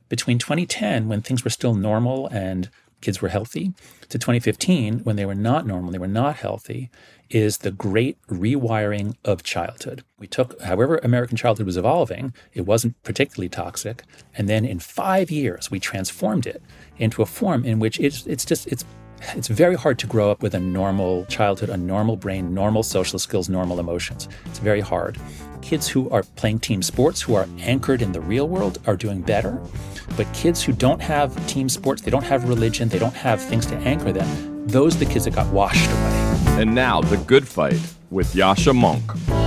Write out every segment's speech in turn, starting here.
between 2010, when things were still normal and kids were healthy, to 2015, when they were not normal, they were not healthy, is the great rewiring of childhood. We took, however American childhood was evolving, it wasn't particularly toxic, and then in 5 years, we transformed it into a form in which it's very hard to grow up with a normal childhood, a normal brain, normal social skills, normal emotions. It's very hard. Kids who are playing team sports, who are anchored in the real world, are doing better. But kids who don't have team sports, they don't have religion, they don't have things to anchor them, those are the kids that got washed away. And now, The Good Fight with Yascha Mounk.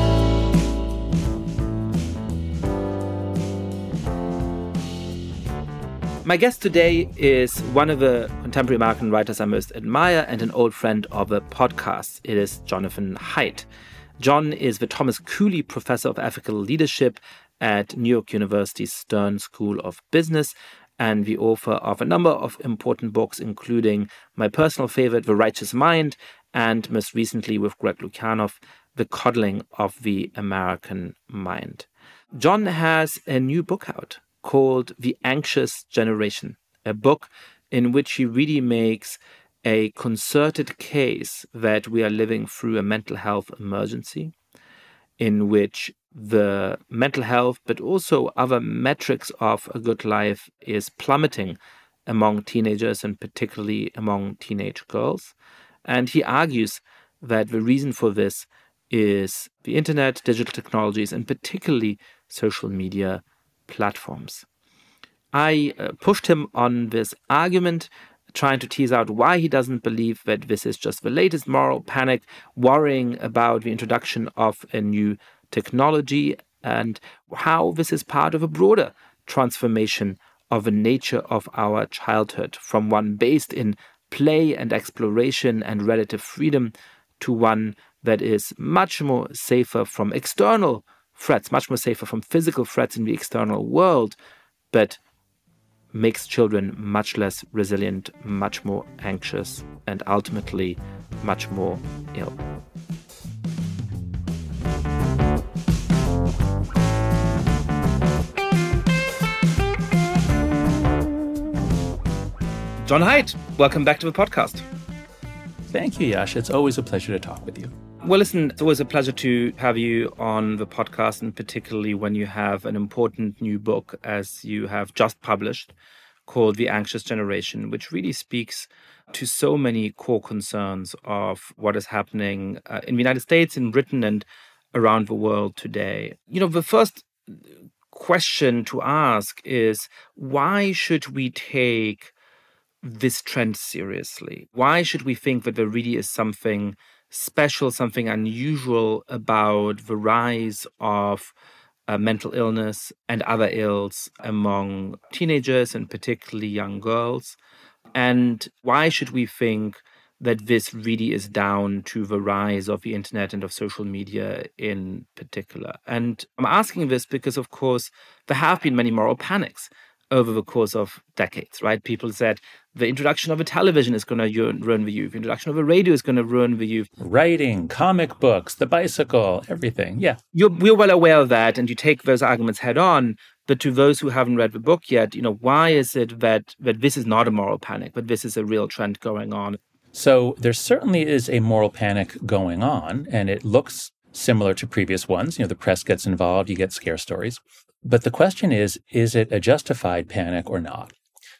My guest today is one of the contemporary American writers I most admire and an old friend of the podcast. It is Jonathan Haidt. John is the Thomas Cooley Professor of Ethical Leadership at New York University's Stern School of Business and the author of a number of important books, including my personal favorite, The Righteous Mind, and most recently with Greg Lukianoff, The Coddling of the American Mind. John has a new book out called The Anxious Generation, a book in which he really makes a concerted case that we are living through a mental health emergency, in which the mental health, but also other metrics of a good life, is plummeting among teenagers and particularly among teenage girls. And he argues that the reason for this is the internet, digital technologies, and particularly social media platforms. I pushed him on this argument, trying to tease out why he doesn't believe that this is just the latest moral panic, worrying about the introduction of a new technology, and how this is part of a broader transformation of the nature of our childhood, from one based in play and exploration and relative freedom to one that is much more safer from external threats, much more safer from physical threats in the external world, but makes children much less resilient, much more anxious, and ultimately much more ill. John Haidt, welcome back to the podcast. Thank you, Yascha. It's always a pleasure to talk with you. Well, listen, it's always a pleasure to have you on the podcast, and particularly when you have an important new book, as you have just published, called The Anxious Generation, which really speaks to so many core concerns of what is happening in the United States, in Britain, and around the world today. You know, the first question to ask is, why should we take this trend seriously? Why should we think that there really is something special, something unusual about the rise of mental illness and other ills among teenagers and particularly young girls? And why should we think that this really is down to the rise of the internet and of social media in particular? And I'm asking this because, of course, there have been many moral panics over the course of decades, right? People said the introduction of a television is going to ruin the youth. The introduction of a radio is going to ruin the youth. Writing, comic books, the bicycle, everything. Yeah. We're well aware of that, and you take those arguments head on. But to those who haven't read the book yet, you know, why is it that this is not a moral panic, but this is a real trend going on? So there certainly is a moral panic going on, and it looks similar to previous ones. You know, the press gets involved, you get scare stories. But the question is it a justified panic or not?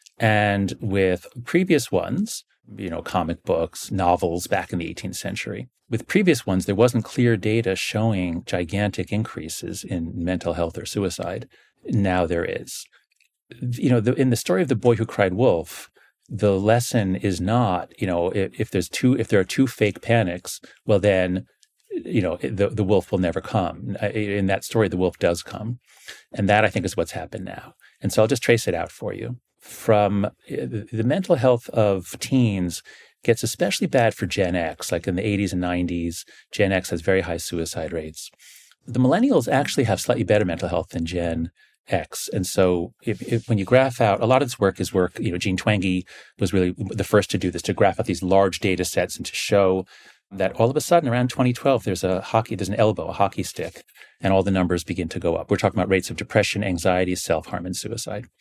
And with previous ones, you know, comic books, novels back in the 18th century, with previous ones, there wasn't clear data showing gigantic increases in mental health or suicide. Now there is. You know, in the story of the boy who cried wolf, the lesson is not, you know, if there are two fake panics, well then, you know, the wolf will never come. In that story, the wolf does come. And that, I think, is what's happened now. And so I'll just trace it out for you. From the mental health of teens gets especially bad for Gen X, like in the 80s and 90s. Gen X has very high suicide rates. The millennials actually have slightly better mental health than Gen X. And so when you graph out, a lot of this work is work, you know, Jean Twenge was really the first to do this, to graph out these large data sets and to show that all of a sudden around 2012, there's an elbow, a hockey stick, and all the numbers begin to go up. We're talking about rates of depression, anxiety, self-harm, and suicide.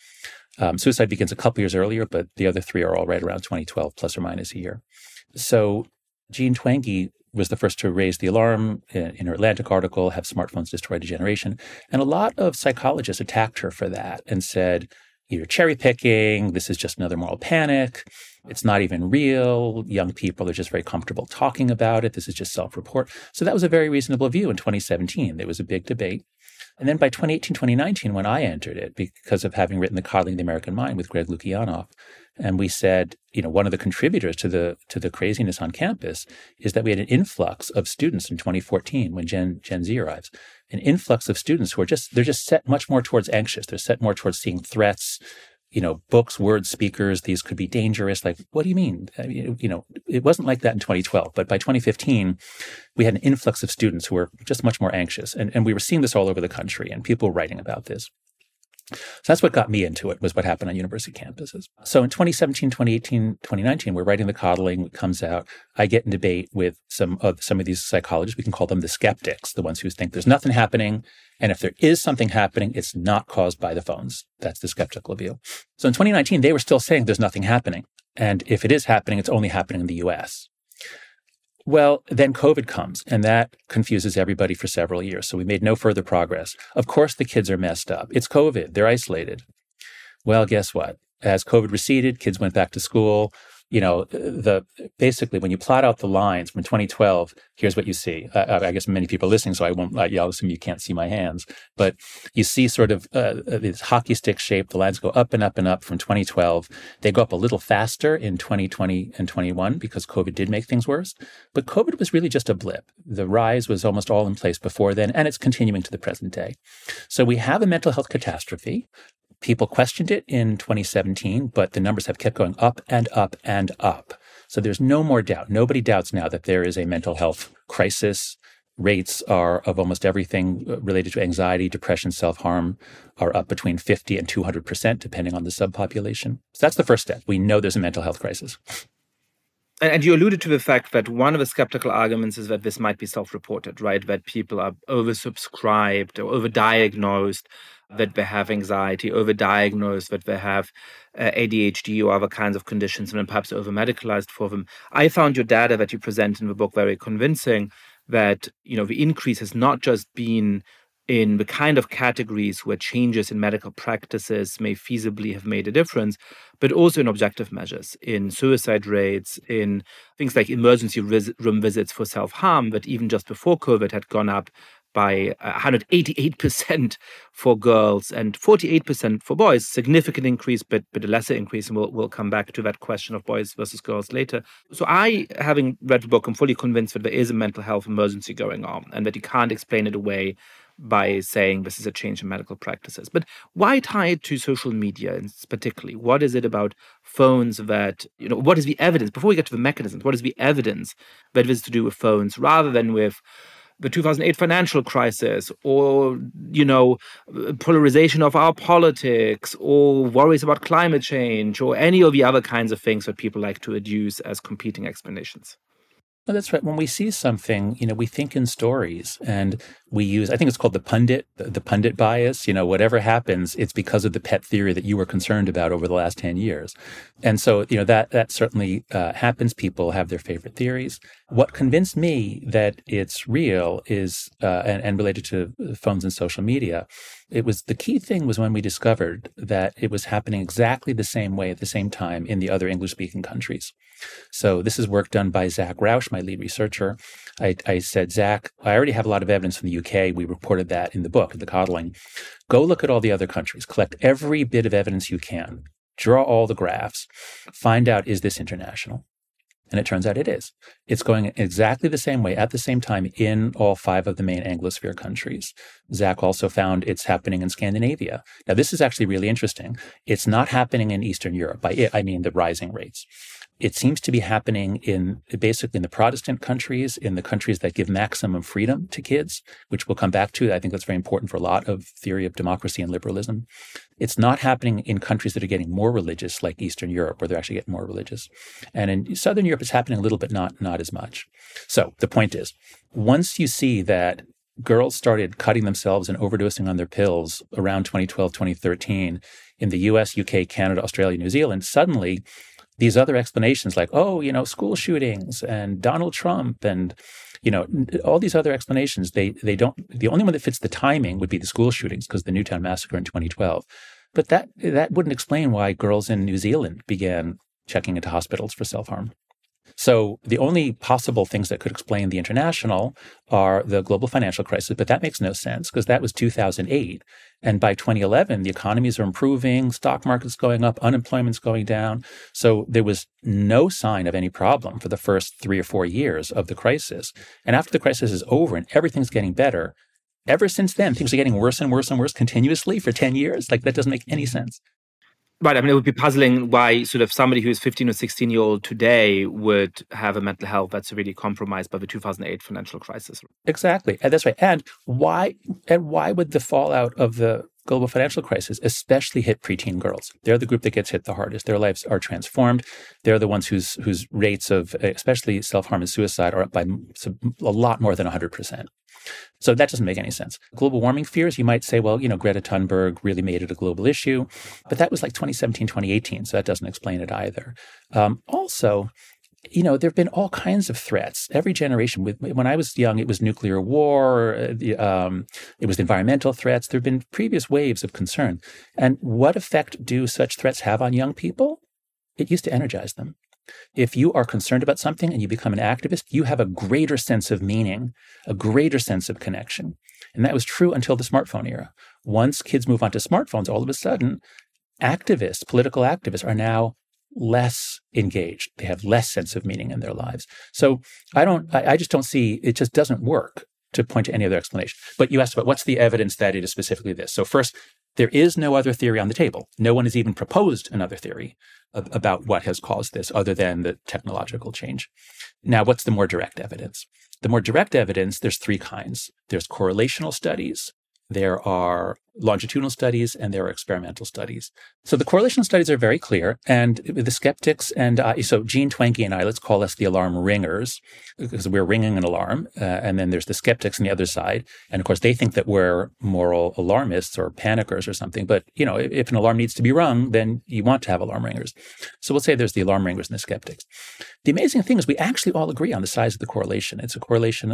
Suicide begins a couple years earlier, but the other three are all right around 2012, plus or minus a year. So Jean Twenge was the first to raise the alarm in her Atlantic article, Have Smartphones Destroyed a Generation? And a lot of psychologists attacked her for that and said, you're cherry picking, this is just another moral panic, it's not even real, young people are just very comfortable talking about it, this is just self-report. So that was a very reasonable view in 2017. There was a big debate. And then by 2018, 2019, when I entered it, because of having written The Coddling the American Mind with Greg Lukianoff, and we said, one of the contributors to the craziness on campus is that we had an influx of students in 2014 when Gen Z arrives, an influx of students who they're just set much more towards anxious. They're set more towards seeing threats, books, words, speakers, these could be dangerous. Like, what do you mean? I mean, it wasn't like that in 2012, but by 2015, we had an influx of students who were just much more anxious. And we were seeing this all over the country and people were writing about this. So that's what got me into it, was what happened on university campuses. So in 2017, 2018, 2019, we're writing The Coddling. It comes out. I get in debate with some of these psychologists. We can call them the skeptics, the ones who think there's nothing happening. And if there is something happening, it's not caused by the phones. That's the skeptical view. So in 2019, they were still saying there's nothing happening. And if it is happening, it's only happening in the US. Well, then COVID comes, and that confuses everybody for several years. So we made no further progress. Of course, the kids are messed up. It's COVID. They're isolated. Well, guess what? As COVID receded, kids went back to school. Basically, when you plot out the lines from 2012, here's what you see. I guess many people are listening, so I won't yell at them. You can't see my hands. But you see sort of this hockey stick shape. The lines go up and up and up from 2012. They go up a little faster in 2020 and 21 because COVID did make things worse. But COVID was really just a blip. The rise was almost all in place before then, and it's continuing to the present day. So we have a mental health catastrophe. People questioned it in 2017, but the numbers have kept going up and up and up. So there's no more doubt. Nobody doubts now that there is a mental health crisis. Rates are of almost everything related to anxiety, depression, self-harm are up between 50 and 200%, depending on the subpopulation. So that's the first step. We know there's a mental health crisis. And you alluded to the fact that one of the skeptical arguments is that this might be self-reported, right? That people are oversubscribed or overdiagnosed, that they have anxiety, overdiagnosed, that they have ADHD or other kinds of conditions, and then perhaps over-medicalized for them. I found your data that you present in the book very convincing, that the increase has not just been in the kind of categories where changes in medical practices may feasibly have made a difference, but also in objective measures, in suicide rates, in things like emergency room visits for self-harm, that even just before COVID had gone up by 188% for girls and 48% for boys. Significant increase, but a lesser increase, and we'll come back to that question of boys versus girls later. So I, having read the book, I'm fully convinced that there is a mental health emergency going on and that you can't explain it away by saying this is a change in medical practices. But why tie it to social media particularly? What is it about phones that, what is the evidence, before we get to the mechanisms, what is the evidence that it is to do with phones rather than with the 2008 financial crisis or, polarization of our politics or worries about climate change or any of the other kinds of things that people like to adduce as competing explanations? No, that's right. When we see something, we think in stories and we use, I think it's called the pundit bias. Whatever happens, it's because of the pet theory that you were concerned about over the last 10 years. And so, that certainly happens. People have their favorite theories. What convinced me that it's real is, and related to phones and social media, the key thing was when we discovered that it was happening exactly the same way at the same time in the other English-speaking countries. So this is work done by Zach Rausch, my lead researcher. I said, Zach, I already have a lot of evidence from the UK. We reported that in the book, The Coddling. Go look at all the other countries. Collect every bit of evidence you can. Draw all the graphs. Find out, is this international? And it turns out it is. It's going exactly the same way at the same time in all 5 of the main Anglosphere countries. Zach also found it's happening in Scandinavia. Now, this is actually really interesting. It's not happening in Eastern Europe. By it, I mean the rising rates. It seems to be happening basically in the Protestant countries, in the countries that give maximum freedom to kids, which we'll come back to. I think that's very important for a lot of theory of democracy and liberalism. It's not happening in countries that are getting more religious, like Eastern Europe, where they're actually getting more religious. And in Southern Europe, it's happening a little bit, not as much. So the point is, once you see that girls started cutting themselves and overdosing on their pills around 2012, 2013 in the US, UK, Canada, Australia, New Zealand, suddenly these other explanations like, school shootings and Donald Trump and, all these other explanations, they don't, the only one that fits the timing would be the school shootings because the Newtown massacre in 2012. But that wouldn't explain why girls in New Zealand began checking into hospitals for self-harm. So the only possible things that could explain the international are the global financial crisis, but that makes no sense because that was 2008. And by 2011, the economies are improving, stock market's going up, unemployment's going down. So there was no sign of any problem for the first 3 or 4 years of the crisis. And after the crisis is over and everything's getting better, ever since then, things are getting worse and worse and worse continuously for 10 years. Like that doesn't make any sense. Right. I mean, it would be puzzling why sort of somebody who's 15 or 16-year-old today would have a mental health that's severely compromised by the 2008 financial crisis. Exactly. And that's right. And why would the fallout of the global financial crisis especially hit preteen girls? They're the group that gets hit the hardest. Their lives are transformed. They're the ones whose rates of especially self-harm and suicide are up by a lot more than 100%. So that doesn't make any sense. Global warming fears, you might say, well, Greta Thunberg really made it a global issue, but that was like 2017, 2018, so that doesn't explain it either. Also, there have been all kinds of threats. Every generation, when I was young, it was nuclear war, it was environmental threats. There have been previous waves of concern. And what effect do such threats have on young people? It used to energize them. If you are concerned about something and you become an activist, you have a greater sense of meaning, a greater sense of connection. And that was true until the smartphone era. Once kids move on to smartphones, all of a sudden, political activists are now less engaged. They have less sense of meaning in their lives. So I just don't see, it just doesn't work to point to any other explanation. But you asked about what's the evidence that it is specifically this. So first, there is no other theory on the table. No one has even proposed another theory about what has caused this other than the technological change. Now, what's the more direct evidence? The more direct evidence, there's 3 kinds. There's correlational studies, there are longitudinal studies, and there are experimental studies. So the correlational studies are very clear, and the skeptics and so Jean Twenge and I, let's call us the alarm ringers, because we're ringing an alarm, and then there's the skeptics on the other side, and of course they think that we're moral alarmists or panickers or something, but if an alarm needs to be rung, then you want to have alarm ringers. So we'll say there's the alarm ringers and the skeptics. The amazing thing is we actually all agree on the size of the correlation. It's a correlation,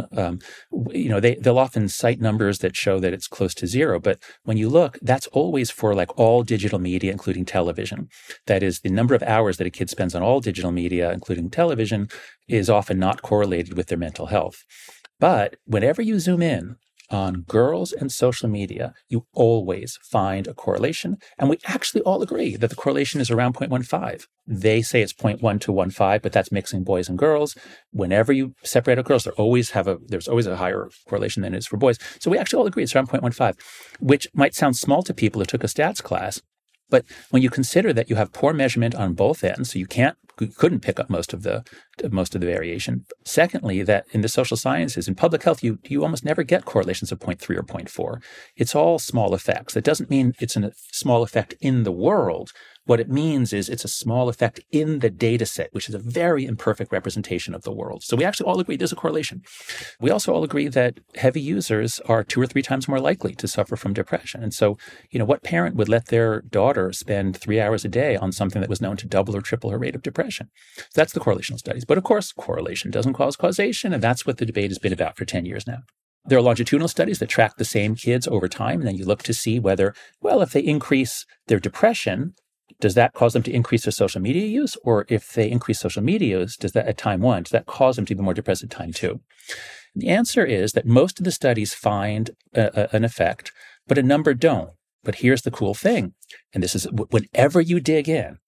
they'll often cite numbers that show that it's close to 0, but when you look, that's always for like all digital media, including television. That is, the number of hours that a kid spends on all digital media, including television, is often not correlated with their mental health. But whenever you zoom in on girls and social media, you always find a correlation. And we actually all agree that the correlation is around 0.15. They say it's 0.1 to 1.5, but that's mixing boys and girls. Whenever you separate out girls, there's always a higher correlation than it is for boys. So we actually all agree it's around 0.15, which might sound small to people who took a stats class. But when you consider that you have poor measurement on both ends, so you couldn't pick up most of the variation. Secondly, that in the social sciences, in public health, you almost never get correlations of 0.3 or 0.4. It's all small effects. That doesn't mean it's a small effect in the world. What it means is it's a small effect in the data set, which is a very imperfect representation of the world. So we actually all agree there's a correlation. We also all agree that heavy users are 2 or 3 times more likely to suffer from depression. And so, what parent would let their daughter spend 3 hours a day on something that was known to double or triple her rate of depression? So that's the correlational studies. But of course, correlation doesn't cause causation, and that's what the debate has been about for 10 years now. There are longitudinal studies that track the same kids over time, and then you look to see whether, if they increase their depression, does that cause them to increase their social media use? Or if they increase social media use, does that at time 1, does that cause them to be more depressed at time 2? The answer is that most of the studies find an effect, but a number don't. But here's the cool thing. And this is whenever you dig in,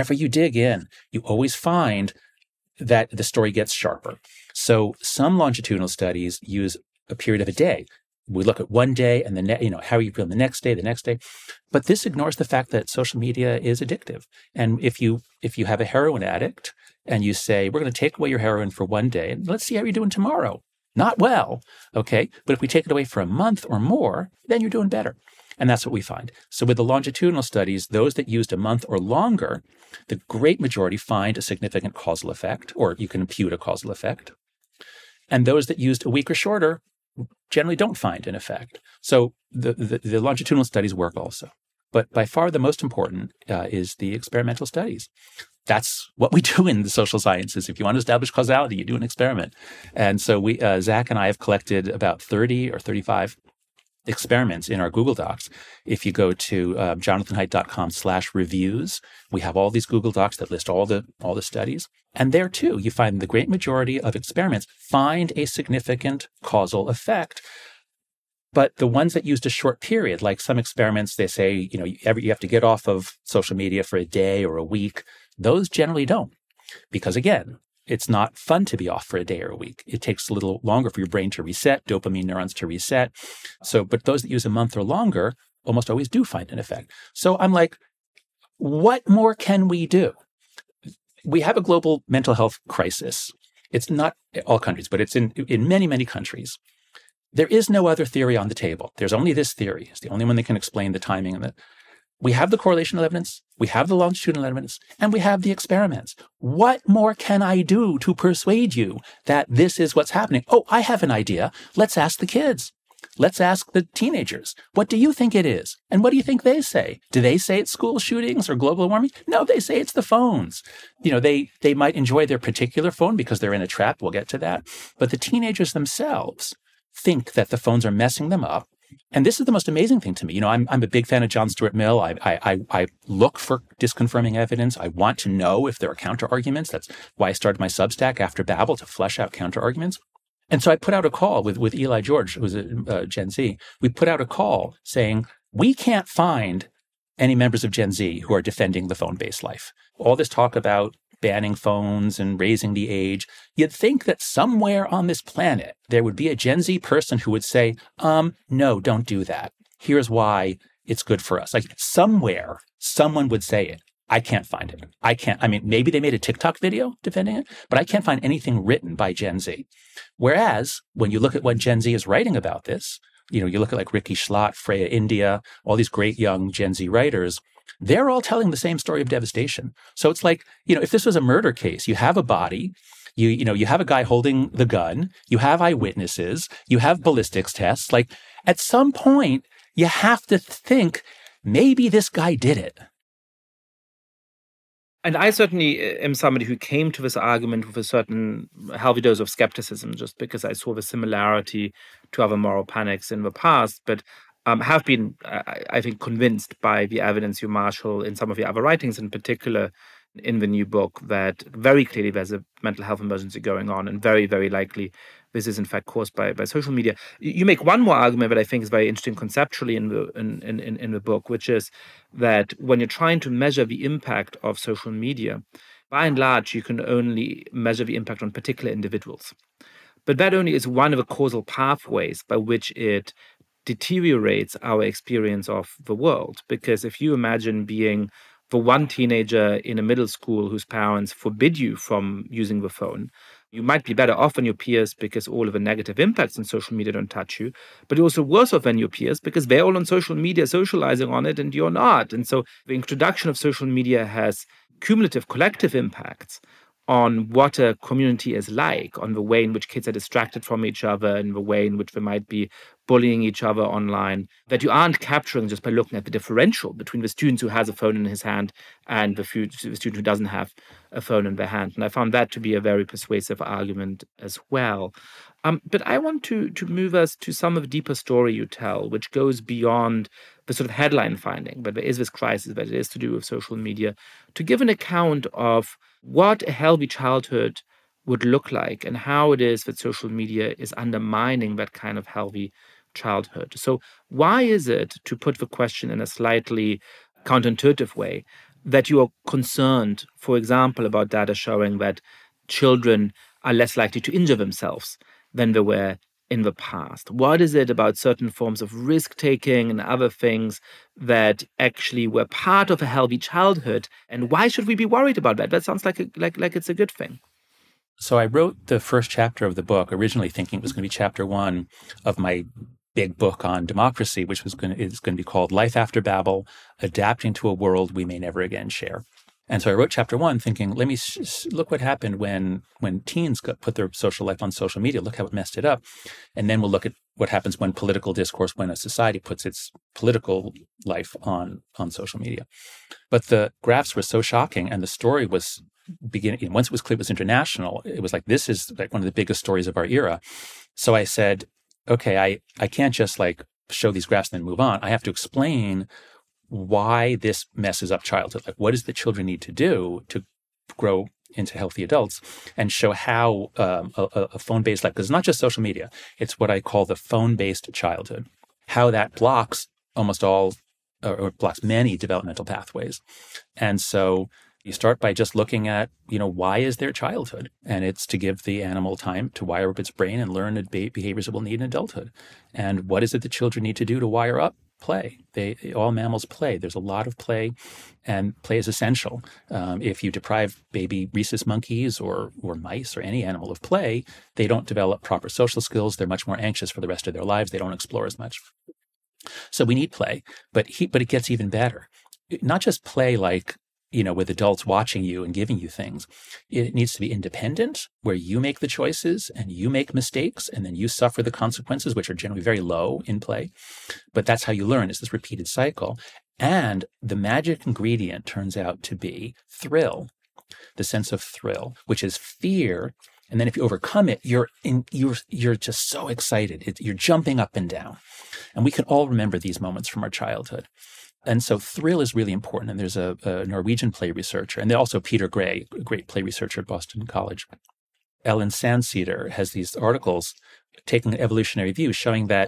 you always find that the story gets sharper. So some longitudinal studies use a period of a day. We look at one day and then, how are you feeling the next day. But this ignores the fact that social media is addictive. And if you have a heroin addict and you say, we're going to take away your heroin for one day and let's see how you're doing tomorrow. Not well, okay? But if we take it away for a month or more, then you're doing better. And that's what we find. So with the longitudinal studies, those that used a month or longer, the great majority find a significant causal effect, or you can impute a causal effect. And those that used a week or shorter generally don't find an effect. So the longitudinal studies work also. But by far the most important is the experimental studies. That's what we do in the social sciences. If you want to establish causality, you do an experiment. And so Zach and I have collected about 30 or 35 experiments in our Google Docs. If you go to jonathanhaidt.com/reviews, we have all these Google Docs that list all the studies. And there too, you find the great majority of experiments find a significant causal effect. But the ones that used a short period, like some experiments, they say, you have to get off of social media for a day or a week. Those generally don't. Because again, it's not fun to be off for a day or a week. It takes a little longer for your brain to reset, dopamine neurons to reset. But those that use a month or longer almost always do find an effect. So I'm like, what more can we do? We have a global mental health crisis. It's not all countries, but it's in many, many countries. There is no other theory on the table. There's only this theory. It's the only one that can explain the timing of it. We have the correlational evidence, we have the longitudinal evidence, and we have the experiments. What more can I do to persuade you that this is what's happening? Oh, I have an idea. Let's ask the kids. Let's ask the teenagers. What do you think it is? And what do you think they say? Do they say it's school shootings or global warming? No, they say it's the phones. They might enjoy their particular phone because they're in a trap. We'll get to that. But the teenagers themselves think that the phones are messing them up. And this is the most amazing thing to me. I'm a big fan of John Stuart Mill. I look for disconfirming evidence. I want to know if there are counter arguments. That's why I started my Substack after Babel, to flesh out counter arguments. And so I put out a call with Eli George, who's a Gen Z. We put out a call saying, we can't find any members of Gen Z who are defending the phone-based life. All this talk about banning phones and raising the age, you'd think that somewhere on this planet, there would be a Gen Z person who would say, no, don't do that. Here's why it's good for us. Like somewhere, someone would say it. I can't find it. Maybe they made a TikTok video defending it, but I can't find anything written by Gen Z. Whereas when you look at what Gen Z is writing about this, you look at like Ricky Schlott, Freya India, all these great young Gen Z writers, they're all telling the same story of devastation. So it's like, if this was a murder case, you have a body, you have a guy holding the gun, you have eyewitnesses, you have ballistics tests. Like at some point, you have to think maybe this guy did it. And I certainly am somebody who came to this argument with a certain healthy dose of skepticism, just because I saw the similarity to other moral panics in the past. But have been, I think, convinced by the evidence you marshal in some of your other writings, in particular in the new book, that very clearly there's a mental health emergency going on, and very, very likely this is in fact caused by social media. You make one more argument that I think is very interesting conceptually in the book, which is that when you're trying to measure the impact of social media, by and large, you can only measure the impact on particular individuals. But that only is one of the causal pathways by which it deteriorates our experience of the world. Because if you imagine being the one teenager in a middle school whose parents forbid you from using the phone, you might be better off than your peers because all of the negative impacts on social media don't touch you, but you're also worse off than your peers because they're all on social media socializing on it and you're not. And so the introduction of social media has cumulative collective impacts on what a community is like, on the way in which kids are distracted from each other, and the way in which they might be bullying each other online, that you aren't capturing just by looking at the differential between the student who has a phone in his hand and the student who doesn't have a phone in their hand. And I found that to be a very persuasive argument as well. But I want to move us to some of the deeper story you tell, which goes beyond the sort of headline finding, but there is this crisis that it is to do with social media, to give an account of what a healthy childhood would look like and how it is that social media is undermining that kind of healthy childhood. So why is it, to put the question in a slightly counterintuitive way, that you are concerned, for example, about data showing that children are less likely to injure themselves than they were in the past? What is it about certain forms of risk-taking and other things that actually were part of a healthy childhood? And why should we be worried about that? That sounds like it's a good thing. So I wrote the first chapter of the book originally thinking it was going to be chapter 1 of my big book on democracy, which is going to be called Life After Babel, Adapting to a World We May Never Again Share. And so I wrote chapter 1 thinking, let me look what happened when teens put their social life on social media. Look how it messed it up. And then we'll look at what happens when political discourse, when a society puts its political life on social media. But the graphs were so shocking, and the story was beginning. Once it was clear it was international, it was like, this is like one of the biggest stories of our era. So I said, okay, I can't just like show these graphs and then move on. I have to explain why this messes up childhood. Like, what does the children need to do to grow into healthy adults, and show how a phone-based life, because it's not just social media, it's what I call the phone-based childhood, how that blocks almost all, or blocks many developmental pathways. And so you start by just looking at, why is there childhood? And it's to give the animal time to wire up its brain and learn the behaviors it will need in adulthood. And what is it the children need to do to wire up? Play. All mammals play. There's a lot of play, and play is essential. If you deprive baby rhesus monkeys or mice or any animal of play, they don't develop proper social skills. They're much more anxious for the rest of their lives. They don't explore as much. So we need play, but it gets even better. Not just play like, with adults watching you and giving you things. It needs to be independent, where you make the choices and you make mistakes, and then you suffer the consequences, which are generally very low in play. But that's how you learn. It's this repeated cycle. And the magic ingredient turns out to be thrill, the sense of thrill, which is fear. And then if you overcome it, you're just so excited. You're jumping up and down. And we can all remember these moments from our childhood. And so thrill is really important. And there's a Norwegian play researcher, and then also Peter Gray, a great play researcher at Boston College. Ellen Sandcedar has these articles taking an evolutionary view showing that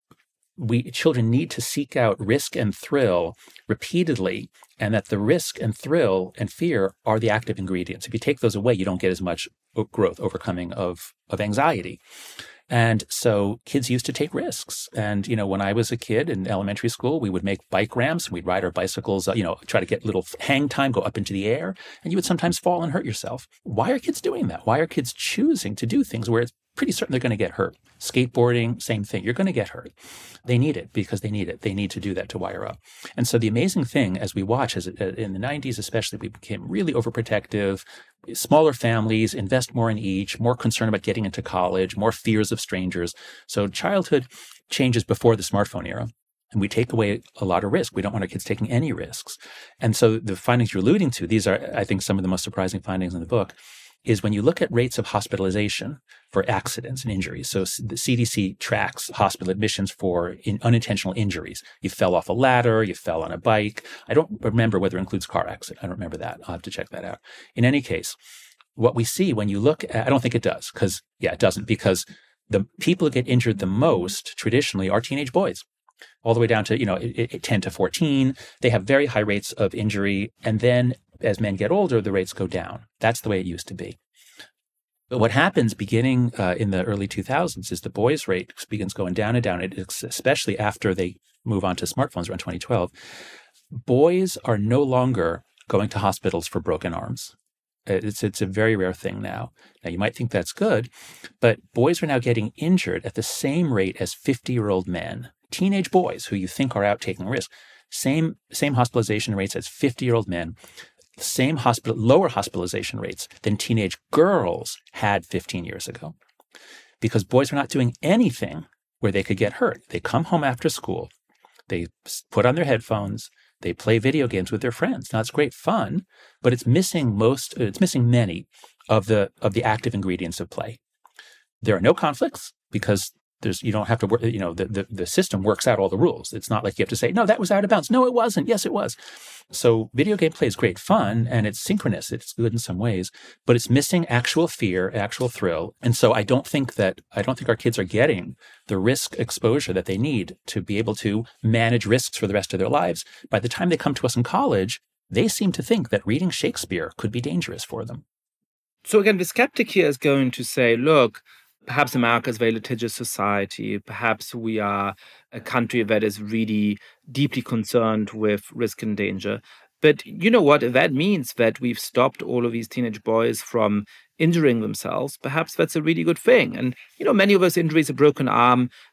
children need to seek out risk and thrill repeatedly, and that the risk and thrill and fear are the active ingredients. If you take those away, you don't get as much growth, overcoming of anxiety. And so kids used to take risks. And, when I was a kid in elementary school, we would make bike ramps, and we'd ride our bicycles, try to get little hang time, go up into the air, and you would sometimes fall and hurt yourself. Why are kids doing that? Why are kids choosing to do things where it's pretty certain they're going to get hurt? Skateboarding, same thing. You're going to get hurt. They need it because they need it. They need to do that to wire up. And so the amazing thing, as we watch, in the 90s especially, we became really overprotective. Smaller families invest more in each, more concerned about getting into college, more fears of strangers. So childhood changes before the smartphone era. And we take away a lot of risk. We don't want our kids taking any risks. And so the findings you're alluding to, these are, I think, some of the most surprising findings in the book, is when you look at rates of hospitalization for accidents and injuries. So the CDC tracks hospital admissions for unintentional injuries. You fell off a ladder, you fell on a bike. I don't remember whether it includes car accident. I don't remember that. I'll have to check that out. In any case, what we see when you look at, I don't think it does, it doesn't, because the people who get injured the most traditionally are teenage boys, all the way down to, 10 to 14. They have very high rates of injury. And then as men get older, the rates go down. That's the way it used to be. But what happens beginning in the early 2000s is the boys' rate begins going down and down, especially after they move on to smartphones around 2012. Boys are no longer going to hospitals for broken arms. It's a very rare thing now. Now, you might think that's good, but boys are now getting injured at the same rate as 50-year-old men. Teenage boys who you think are out taking risks, same hospitalization rates as 50-year-old men, lower hospitalization rates than teenage girls had 15 years ago. Because boys are not doing anything where they could get hurt. They come home after school, they put on their headphones, they play video games with their friends. Now, it's great fun, but it's missing many of the active ingredients of play. There are no conflicts because you don't have to work, the system works out all the rules. It's not like you have to say, no, that was out of bounds. No, it wasn't. Yes, it was. So video game play is great fun, and it's synchronous. It's good in some ways, but it's missing actual fear, actual thrill. And so I don't think our kids are getting the risk exposure that they need to be able to manage risks for the rest of their lives. By the time they come to us in college, they seem to think that reading Shakespeare could be dangerous for them. So again, the skeptic here is going to say, look, perhaps America is a very litigious society. Perhaps we are a country that is really deeply concerned with risk and danger. But you know what? If that means that we've stopped all of these teenage boys from injuring themselves, perhaps that's a really good thing. And, many of those injuries, a broken arm,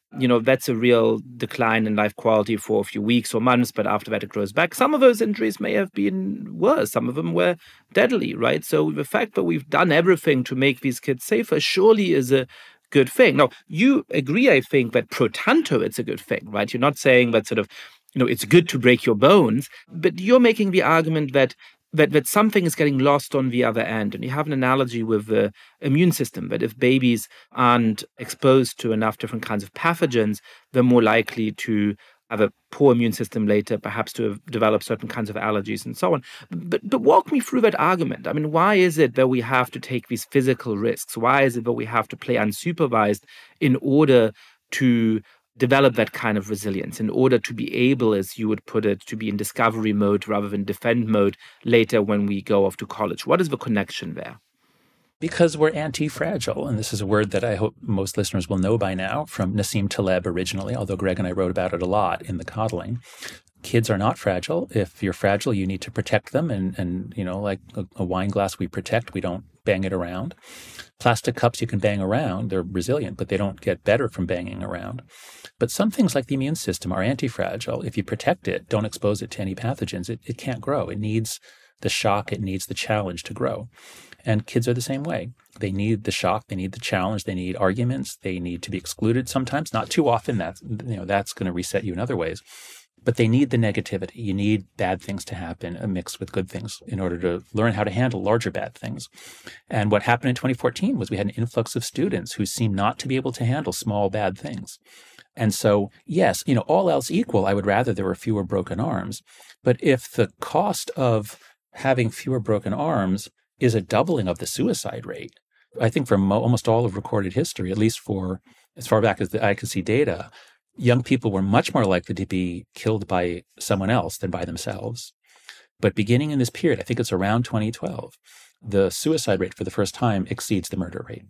That's a real decline in life quality for a few weeks or months, but after that it grows back. Some of those injuries may have been worse. Some of them were deadly, right? So the fact that we've done everything to make these kids safer surely is a good thing. Now, you agree, I think, that pro tanto it's a good thing, right? You're not saying that sort of, it's good to break your bones, but you're making the argument that something is getting lost on the other end. And you have an analogy with the immune system, that if babies aren't exposed to enough different kinds of pathogens, they're more likely to have a poor immune system later, perhaps to develop certain kinds of allergies and so on. But walk me through that argument. I mean, why is it that we have to take these physical risks? Why is it that we have to play unsupervised in order to develop that kind of resilience, in order to be able, as you would put it, to be in discovery mode rather than defend mode later when we go off to college? What is the connection there? Because we're anti-fragile, and this is a word that I hope most listeners will know by now from Nassim Taleb originally, although Greg and I wrote about it a lot in The Coddling. Kids are not fragile. If you're fragile, you need to protect them, and like a wine glass we protect, we don't bang it around. Plastic cups you can bang around, they're resilient, but they don't get better from banging around. But some things like the immune system are anti-fragile. If you protect it, don't expose it to any pathogens, it can't grow. It needs the shock, it needs the challenge to grow. And kids are the same way. They need the shock, they need the challenge, they need arguments, they need to be excluded sometimes, not too often. That's going to reset you in other ways. But they need the negativity. You need bad things to happen mixed with good things in order to learn how to handle larger bad things. And what happened in 2014 was we had an influx of students who seemed not to be able to handle small bad things. And so, yes, all else equal, I would rather there were fewer broken arms. But if the cost of having fewer broken arms is a doubling of the suicide rate, I think for almost all of recorded history, at least for as far back as I could see data, young people were much more likely to be killed by someone else than by themselves. But beginning in this period, I think it's around 2012, the suicide rate for the first time exceeds the murder rate.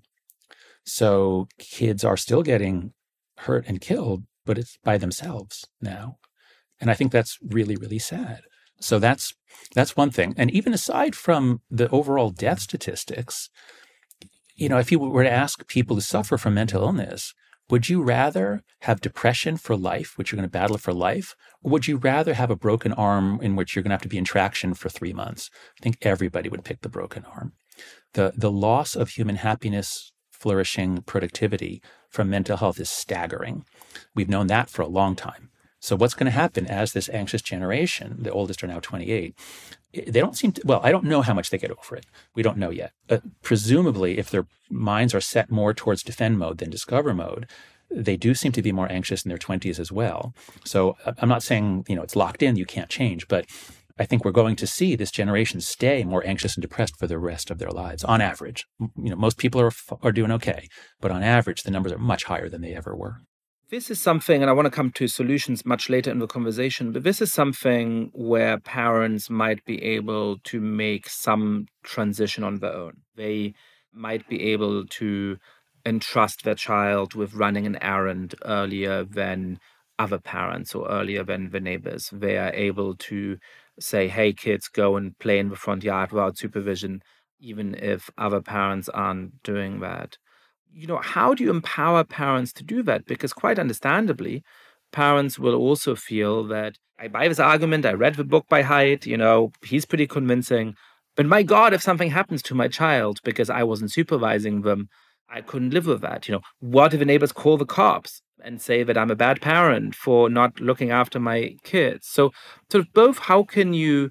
So kids are still getting hurt and killed, but it's by themselves now. And I think that's really, really sad. So that's one thing. And even aside from the overall death statistics, if you were to ask people who suffer from mental illness, would you rather have depression for life, which you're going to battle for life, or would you rather have a broken arm in which you're going to have to be in traction for 3 months? I think everybody would pick the broken arm. The loss of human happiness, flourishing, productivity from mental health is staggering. We've known that for a long time. So what's going to happen as this anxious generation, the oldest are now 28, they don't seem to, well, I don't know how much they get over it. We don't know yet. Presumably, if their minds are set more towards defend mode than discover mode, they do seem to be more anxious in their 20s as well. So I'm not saying, it's locked in, you can't change, but I think we're going to see this generation stay more anxious and depressed for the rest of their lives, on average. Most people are doing okay, but on average, the numbers are much higher than they ever were. This is something, and I want to come to solutions much later in the conversation, but this is something where parents might be able to make some transition on their own. They might be able to entrust their child with running an errand earlier than other parents or earlier than the neighbors. They are able to say, hey, kids, go and play in the front yard without supervision, even if other parents aren't doing that. How do you empower parents to do that? Because quite understandably, parents will also feel that I buy this argument, I read the book by Haidt, he's pretty convincing. But my God, if something happens to my child because I wasn't supervising them, I couldn't live with that. What if the neighbors call the cops and say that I'm a bad parent for not looking after my kids? So sort of both, how can you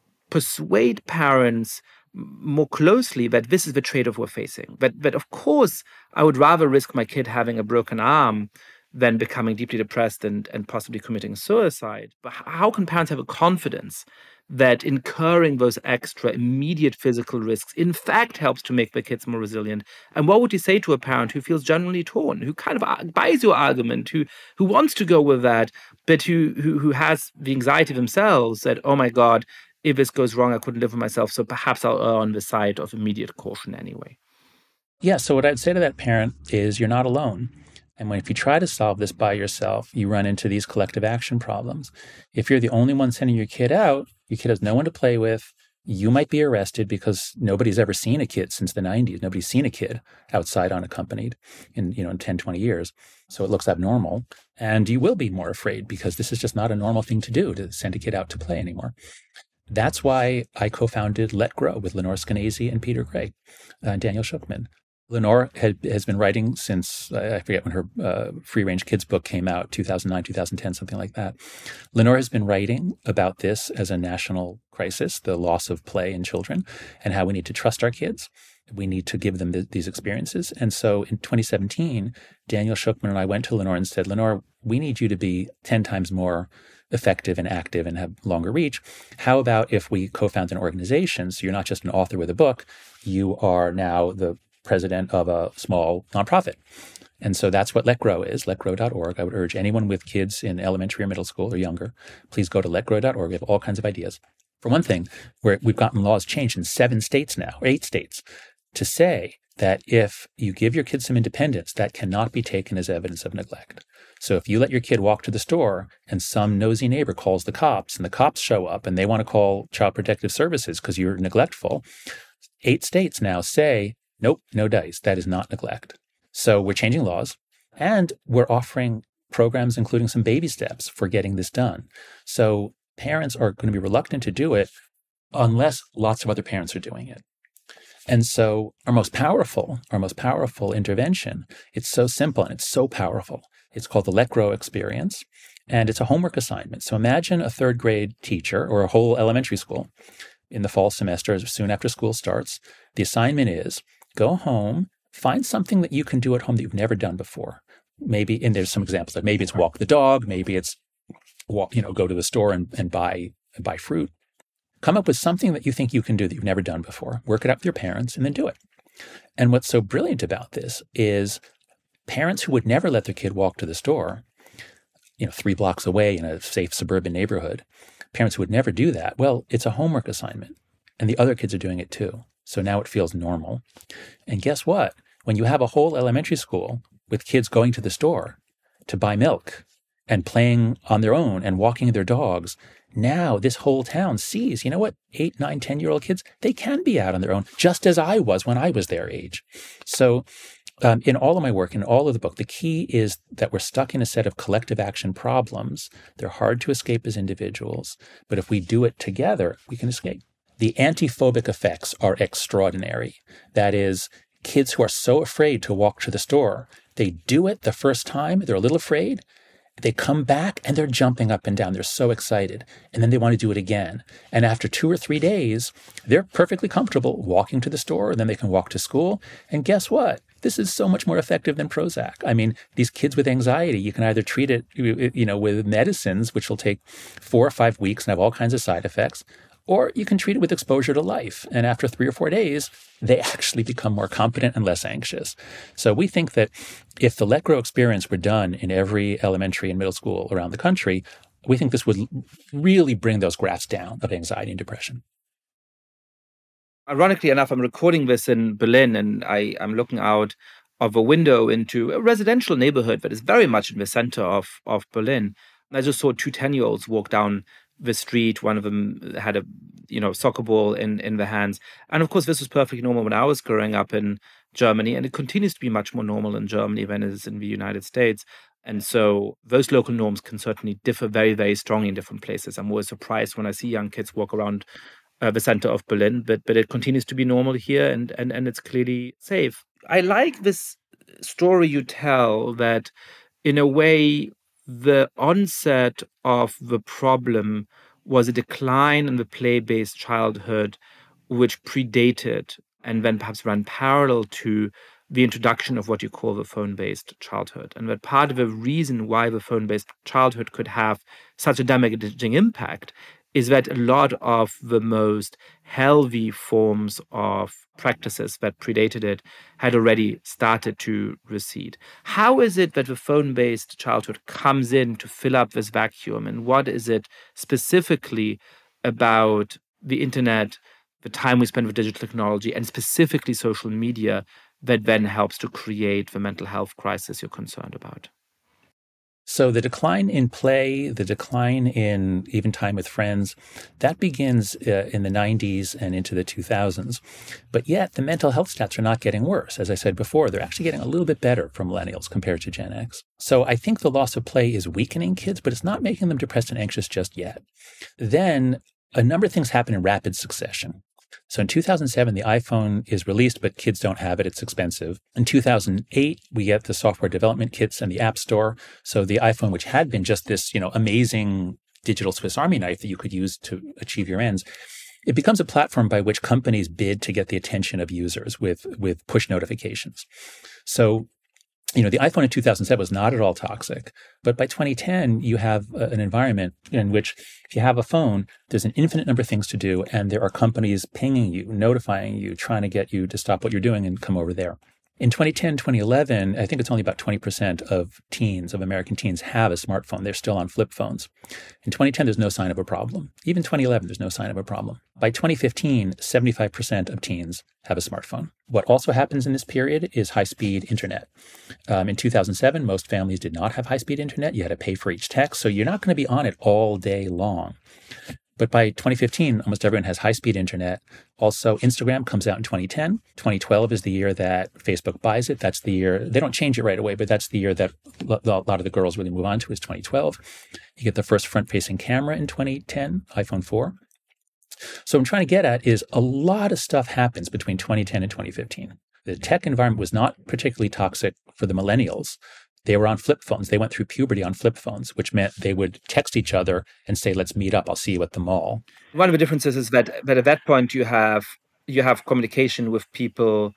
persuade parents more closely that this is the trade-off we're facing? But of course, I would rather risk my kid having a broken arm than becoming deeply depressed and possibly committing suicide. But how can parents have a confidence that incurring those extra immediate physical risks in fact helps to make their kids more resilient? And what would you say to a parent who feels generally torn, who kind of buys your argument, who wants to go with that, but who has the anxiety themselves that, oh my God, if this goes wrong, I couldn't live with myself, so perhaps I'll err on the side of immediate caution anyway? Yeah, so what I'd say to that parent is you're not alone. And if you try to solve this by yourself, you run into these collective action problems. If you're the only one sending your kid out, your kid has no one to play with, you might be arrested because nobody's ever seen a kid since the 90s. Nobody's seen a kid outside unaccompanied in 10, 20 years. So it looks abnormal. And you will be more afraid because this is just not a normal thing to do, to send a kid out to play anymore. That's why I co-founded Let Grow with Lenore Skenazy and Peter Gray and Daniel Schuchman. Lenore has been writing since, I forget when her Free Range Kids book came out, 2009, 2010, something like that. Lenore has been writing about this as a national crisis, the loss of play in children, and how we need to trust our kids. We need to give them these experiences. And so in 2017, Daniel Schuchman and I went to Lenore and said, Lenore, we need you to be 10 times more effective and active and have longer reach. How about if we co-found an organization? So you're not just an author with a book, you are now the president of a small nonprofit. And so that's what Let Grow is, letgrow.org. I would urge anyone with kids in elementary or middle school or younger, please go to letgrow.org. We have all kinds of ideas. For one thing, we've gotten laws changed in 7 states now, or 8 states, to say that if you give your kids some independence, that cannot be taken as evidence of neglect. So if you let your kid walk to the store and some nosy neighbor calls the cops and the cops show up and they want to call Child Protective Services because you're neglectful, 8 states now say, nope, no dice. That is not neglect. So we're changing laws and we're offering programs, including some baby steps for getting this done. So parents are going to be reluctant to do it unless lots of other parents are doing it. And so our most powerful intervention, it's so simple and it's so powerful. It's called the Let Grow experience, and it's a homework assignment. So imagine a 3rd grade teacher or a whole elementary school in the fall semester, soon after school starts. The assignment is go home, find something that you can do at home that you've never done before. Maybe, and there's some examples, maybe it's walk the dog, maybe it's go to the store and buy fruit. Come up with something that you think you can do that you've never done before. Work it out with your parents and then do it. And what's so brilliant about this is parents who would never let their kid walk to the store, 3 blocks away in a safe suburban neighborhood, parents who would never do that, well, it's a homework assignment. And the other kids are doing it too. So now it feels normal. And guess what? When you have a whole elementary school with kids going to the store to buy milk and playing on their own and walking their dogs, now this whole town sees, 8, 9, 10-year-old kids, they can be out on their own, just as I was when I was their age. So in all of my work, in all of the book, the key is that we're stuck in a set of collective action problems. They're hard to escape as individuals, but if we do it together, we can escape. The antiphobic effects are extraordinary. That is, kids who are so afraid to walk to the store, they do it the first time, they're a little afraid, they come back and they're jumping up and down. They're so excited. And then they want to do it again. And after 2 or 3 days, they're perfectly comfortable walking to the store, and then they can walk to school. And guess what? This is so much more effective than Prozac. I mean, these kids with anxiety, you can either treat it, with medicines, which will take 4 or 5 weeks and have all kinds of side effects, or you can treat it with exposure to life. And after 3 or 4 days, they actually become more competent and less anxious. So we think that if the Let Grow experience were done in every elementary and middle school around the country, we think this would really bring those graphs down of anxiety and depression. Ironically enough, I'm recording this in Berlin, and I'm looking out of a window into a residential neighborhood that is very much in the center of Berlin. And I just saw 2 10-year-olds walk down the street. One of them had a soccer ball in their hands. And of course, this was perfectly normal when I was growing up in Germany, and it continues to be much more normal in Germany than it is in the United States. And so those local norms can certainly differ very, very strongly in different places. I'm always surprised when I see young kids walk around the center of Berlin, but it continues to be normal here, and it's clearly safe. I like this story you tell that, in a way, the onset of the problem was a decline in the play-based childhood, which predated and then perhaps ran parallel to the introduction of what you call the phone-based childhood. And that part of the reason why the phone-based childhood could have such a damaging impact is that a lot of the most healthy forms of practices that predated it had already started to recede. How is it that the phone-based childhood comes in to fill up this vacuum? And what is it specifically about the internet, the time we spend with digital technology, and specifically social media, that then helps to create the mental health crisis you're concerned about? So the decline in play, the decline in even time with friends, that begins in the 90s and into the 2000s. But yet the mental health stats are not getting worse. As I said before, they're actually getting a little bit better for millennials compared to Gen X. So I think the loss of play is weakening kids, but it's not making them depressed and anxious just yet. Then a number of things happen in rapid succession. So in 2007, the iPhone is released, but kids don't have it. It's expensive. In 2008, we get the software development kits and the App Store. So the iPhone, which had been just this, amazing digital Swiss Army knife that you could use to achieve your ends, it becomes a platform by which companies bid to get the attention of users with push notifications. So the iPhone in 2007 was not at all toxic. But by 2010, you have an environment in which if you have a phone, there's an infinite number of things to do. And there are companies pinging you, notifying you, trying to get you to stop what you're doing and come over there. In 2010, 2011, I think it's only about 20% of American teens have a smartphone. They're still on flip phones. In 2010, there's no sign of a problem. Even 2011, there's no sign of a problem. By 2015, 75% of teens have a smartphone. What also happens in this period is high-speed internet. In 2007, most families did not have high-speed internet. You had to pay for each text, so you're not going to be on it all day long. But by 2015, almost everyone has high-speed internet. Also, Instagram comes out in 2010. 2012 is the year that Facebook buys it. That's the year, they don't change it right away, but that's the year that a lot of the girls really move on to is 2012. You get the first front-facing camera in 2010, iPhone 4. So what I'm trying to get at is a lot of stuff happens between 2010 and 2015. The tech environment was not particularly toxic for the millennials. They were on flip phones. They went through puberty on flip phones, which meant they would text each other and say, let's meet up. I'll see you at the mall. One of the differences is that at that point you have communication with people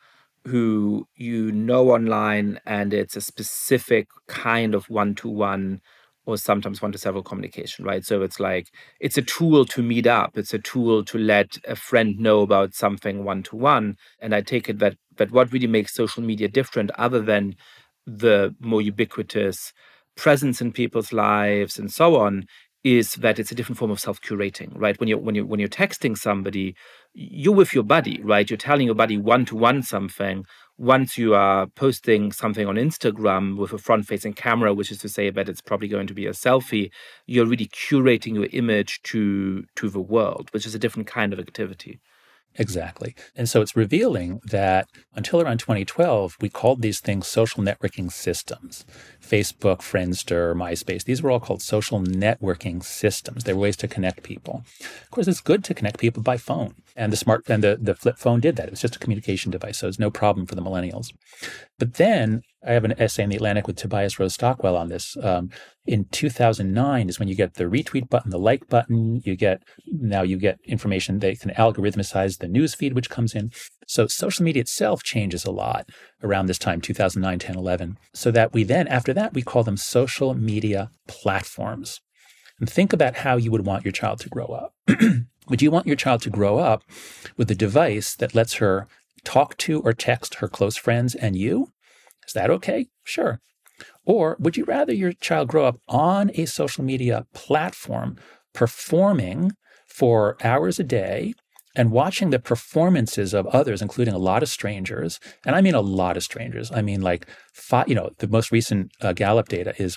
who you know online, and it's a specific kind of one-to-one or sometimes one-to-several communication, right? So it's like, it's a tool to meet up. It's a tool to let a friend know about something one-to-one. And I take it that what really makes social media different, other than the more ubiquitous presence in people's lives and so on, is that it's a different form of self-curating, right? When you're texting somebody, you're with your buddy, right? You're telling your buddy one-to-one something. Once you are posting something on Instagram with a front-facing camera, which is to say that it's probably going to be a selfie, you're really curating your image to the world, which is a different kind of activity. Exactly. And so it's revealing that until around 2012, we called these things social networking systems. Facebook, Friendster, MySpace, these were all called social networking systems. They were ways to connect people. Of course, it's good to connect people by phone. And the flip phone did that. It was just a communication device, so it's no problem for the millennials. But then I have an essay in The Atlantic with Tobias Rose Stockwell on this. In 2009 is when you get the retweet button, the like button. You get information. They can algorithmicize the news feed, which comes in. So social media itself changes a lot around this time, 2009, 10, 11. So that we then, after that, we call them social media platforms. And think about how you would want your child to grow up. Would you want your child to grow up with a device that lets her talk to or text her close friends and you? Is that okay? Sure. Or would you rather your child grow up on a social media platform performing for hours a day and watching the performances of others, including a lot of strangers? And I mean a lot of strangers. I mean like, the most recent Gallup data is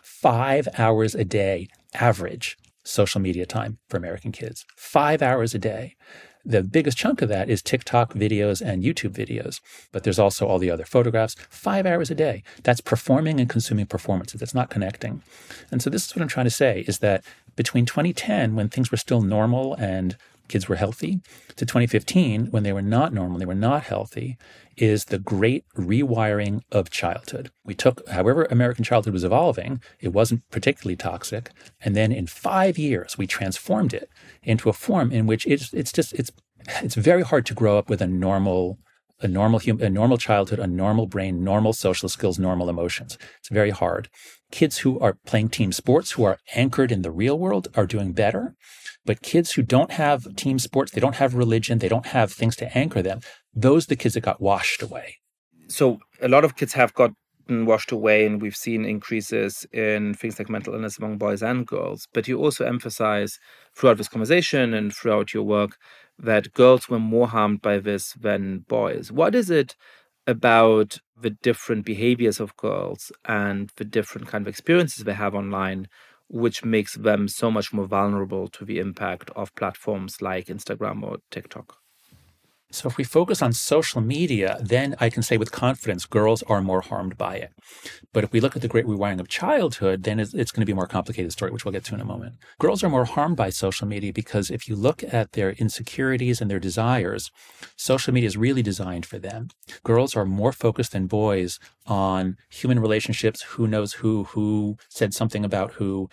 5 hours a day average social media time for American kids. 5 hours a day. The biggest chunk of that is TikTok videos and YouTube videos, but there's also all the other photographs. 5 hours a day. That's performing and consuming performances. That's not connecting. And so this is what I'm trying to say, is that between 2010, when things were still normal and kids were healthy, to 2015, when they were not normal, they were not healthy, is the great rewiring of childhood. We took, however American childhood was evolving, it wasn't particularly toxic, and then in 5 years, we transformed it into a form in which it's very hard to grow up with a normal childhood, a normal brain, normal social skills, normal emotions. It's very hard. Kids who are playing team sports, who are anchored in the real world, are doing better. But kids who don't have team sports, they don't have religion, they don't have things to anchor them, those are the kids that got washed away. So a lot of kids have gotten washed away, and we've seen increases in things like mental illness among boys and girls. But you also emphasize throughout this conversation and throughout your work that girls were more harmed by this than boys. What is it about the different behaviors of girls and the different kind of experiences they have online, which makes them so much more vulnerable to the impact of platforms like Instagram or TikTok? So if we focus on social media, then I can say with confidence, girls are more harmed by it. But if we look at the great rewiring of childhood, then it's going to be a more complicated story, which we'll get to in a moment. Girls are more harmed by social media because if you look at their insecurities and their desires, social media is really designed for them. Girls are more focused than boys on human relationships, who knows who said something about who,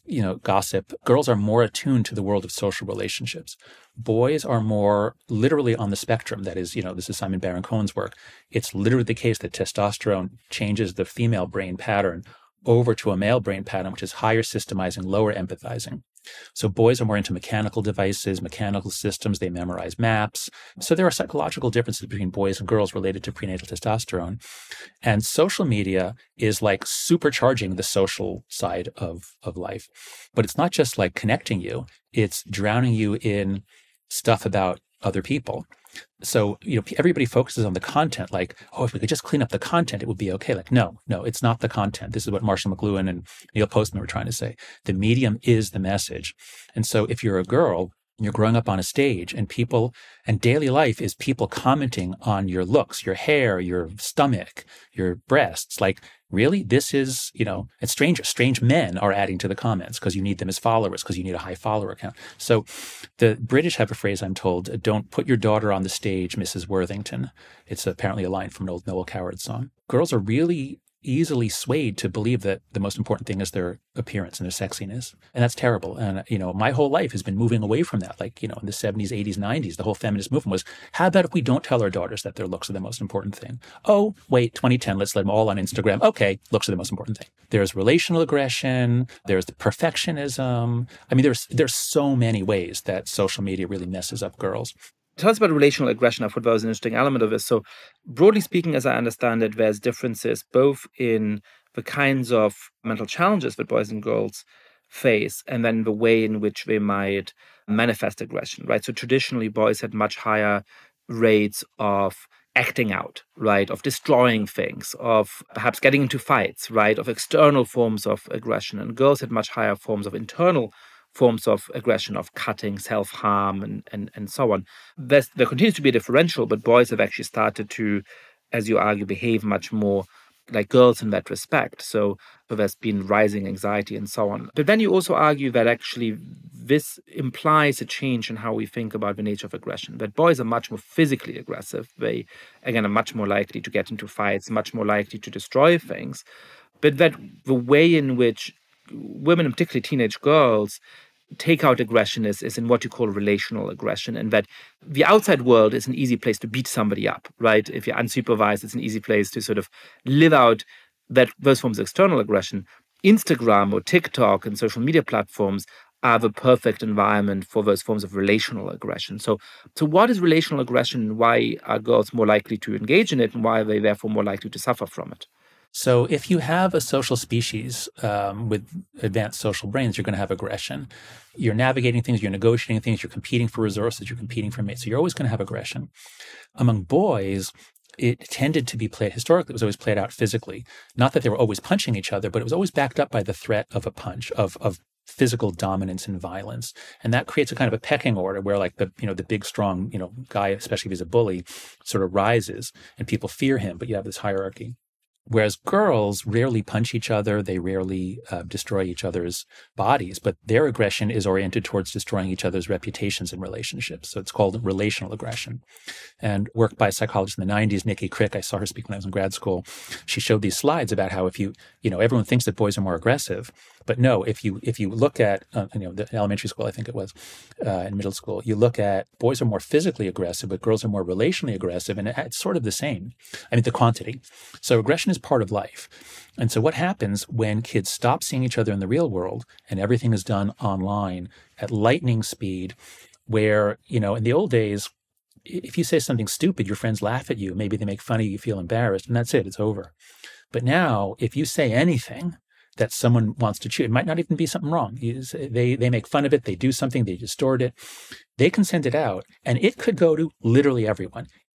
gossip. Girls are more attuned to the world of social relationships. Boys are more literally on the spectrum. That is, this is Simon Baron-Cohen's work. It's literally the case that testosterone changes the female brain pattern over to a male brain pattern, which is higher systemizing, lower empathizing. So boys are more into mechanical devices, mechanical systems. They memorize maps. So there are psychological differences between boys and girls related to prenatal testosterone. And social media is like supercharging the social side of life. But it's not just like connecting you. It's drowning you in stuff about other people. So, everybody focuses on the content like, if we could just clean up the content, it would be okay. Like, no, it's not the content. This is what Marshall McLuhan and Neil Postman were trying to say. The medium is the message. And so if you're a girl, you're growing up on a stage and daily life is people commenting on your looks, your hair, your stomach, your breasts. Like, really, this is, and strange men are adding to the comments because you need them as followers, because you need a high follower count. So the British have a phrase, I'm told, don't put your daughter on the stage, Mrs. Worthington. It's apparently a line from an old Noel Coward song. Girls are really easily swayed to believe that the most important thing is their appearance and their sexiness. And that's terrible. And, my whole life has been moving away from that. Like, in the 70s, 80s, 90s, the whole feminist movement was, how about if we don't tell our daughters that their looks are the most important thing? Oh, wait, 2010, let's let them all on Instagram. Okay, looks are the most important thing. There's relational aggression. There's the perfectionism. I mean, there's so many ways that social media really messes up girls. Tell us about relational aggression. I thought that was an interesting element of this. So broadly speaking, as I understand it, there's differences both in the kinds of mental challenges that boys and girls face and then the way in which they might manifest aggression, right? So traditionally, boys had much higher rates of acting out, right? Of destroying things, of perhaps getting into fights, right? Of external forms of aggression. And girls had much higher forms of internal forms of aggression, of cutting, self-harm, and so on. There continues to be a differential, but boys have actually started to, as you argue, behave much more like girls in that respect. So there's been rising anxiety and so on. But then you also argue that actually this implies a change in how we think about the nature of aggression, that boys are much more physically aggressive. They, again, are much more likely to get into fights, much more likely to destroy things. But that the way in which women, and particularly teenage girls, take out aggression is in what you call relational aggression, and that the outside world is an easy place to beat somebody up, right? If you're unsupervised, it's an easy place to sort of live out those forms of external aggression. Instagram or TikTok and social media platforms are the perfect environment for those forms of relational aggression. So what is relational aggression, and why are girls more likely to engage in it, and why are they therefore more likely to suffer from it? So if you have a social species with advanced social brains, you're going to have aggression. You're navigating things, you're negotiating things, you're competing for resources, you're competing for mates. So you're always going to have aggression. Among boys, it tended to be played, historically, it was always played out physically. Not that they were always punching each other, but it was always backed up by the threat of a punch, of physical dominance and violence. And that creates a kind of a pecking order where like the big, strong, guy, especially if he's a bully, sort of rises and people fear him, but you have this hierarchy. Whereas girls rarely punch each other, they rarely destroy each other's bodies, but their aggression is oriented towards destroying each other's reputations and relationships. So it's called relational aggression. And work by a psychologist in the 90s, Nikki Crick, I saw her speak when I was in grad school. She showed these slides about how if everyone thinks that boys are more aggressive, but no, if you look at, the elementary school, I think it was, in middle school, you look at boys are more physically aggressive, but girls are more relationally aggressive. And it's sort of the same. I mean, the quantity. So aggression is part of life. And so what happens when kids stop seeing each other in the real world and everything is done online at lightning speed, where, in the old days, if you say something stupid, your friends laugh at you. Maybe they make fun of you, you feel embarrassed, and that's it. It's over. But now, if you say anything that someone wants to chew, it might not even be something wrong. They make fun of it. They do something. They distort it. They can send it out, and it could go to literally everyone.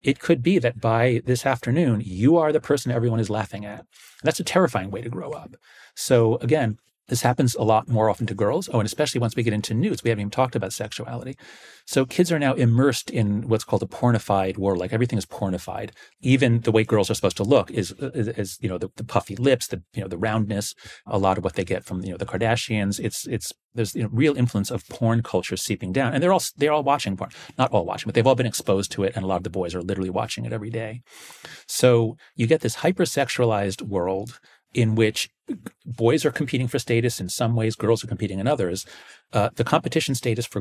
it could be that by this afternoon, you are the person everyone is laughing at. And that's a terrifying way to grow up. So again, this happens a lot more often to girls. Oh, and especially once we get into nudes, we haven't even talked about sexuality. So kids are now immersed in what's called a pornified world. Like everything is pornified. Even the way girls are supposed to look is the puffy lips, the roundness. A lot of what they get from the Kardashians. There's real influence of porn culture seeping down, and they're all watching porn. Not all watching, but they've all been exposed to it, and a lot of the boys are literally watching it every day. So you get this hypersexualized world in which boys are competing for status in some ways, girls are competing in others. The competition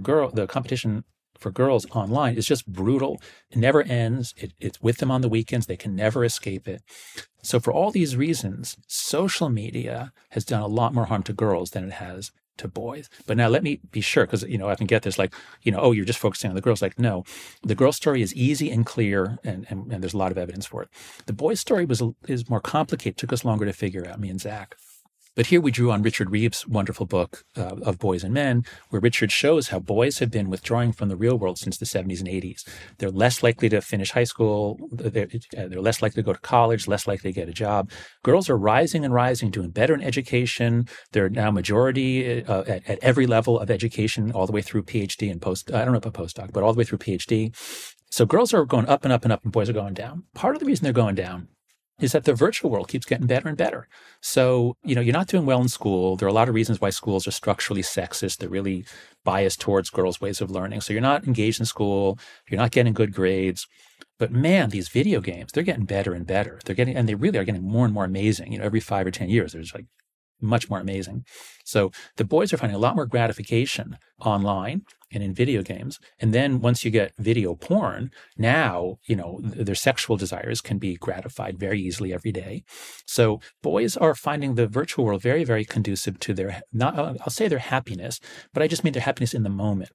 for girls online is just brutal. It never ends. It's with them on the weekends. They can never escape it. So for all these reasons, social media has done a lot more harm to girls than it has to boys. But now let me be sure, because I can get this you're just focusing on the girls. Like, no, the girl story is easy and clear, and there's a lot of evidence for it. The boy's story is more complicated. It took us longer to figure out, me and Zach. But here we drew on Richard Reeves' wonderful book of Boys and Men, where Richard shows how boys have been withdrawing from the real world since the 70s and 80s. They're less likely to finish high school. They're less likely to go to college, less likely to get a job. Girls are rising and rising, doing better in education. They're now majority at every level of education, all the way through PhD and I don't know about postdoc, but all the way through PhD. So girls are going up and up and up, and boys are going down. Part of the reason they're going down is that the virtual world keeps getting better and better. So, you're not doing well in school. There are a lot of reasons why schools are structurally sexist. They're really biased towards girls' ways of learning. So you're not engaged in school. You're not getting good grades. But man, these video games, they're getting better and better. And they really are getting more and more amazing. Every 5 or 10 years, there's like much more amazing. So the boys are finding a lot more gratification online and in video games. And then once you get video porn, now, their sexual desires can be gratified very easily every day. So boys are finding the virtual world very, very conducive to I'll say their happiness, but I just mean their happiness in the moment.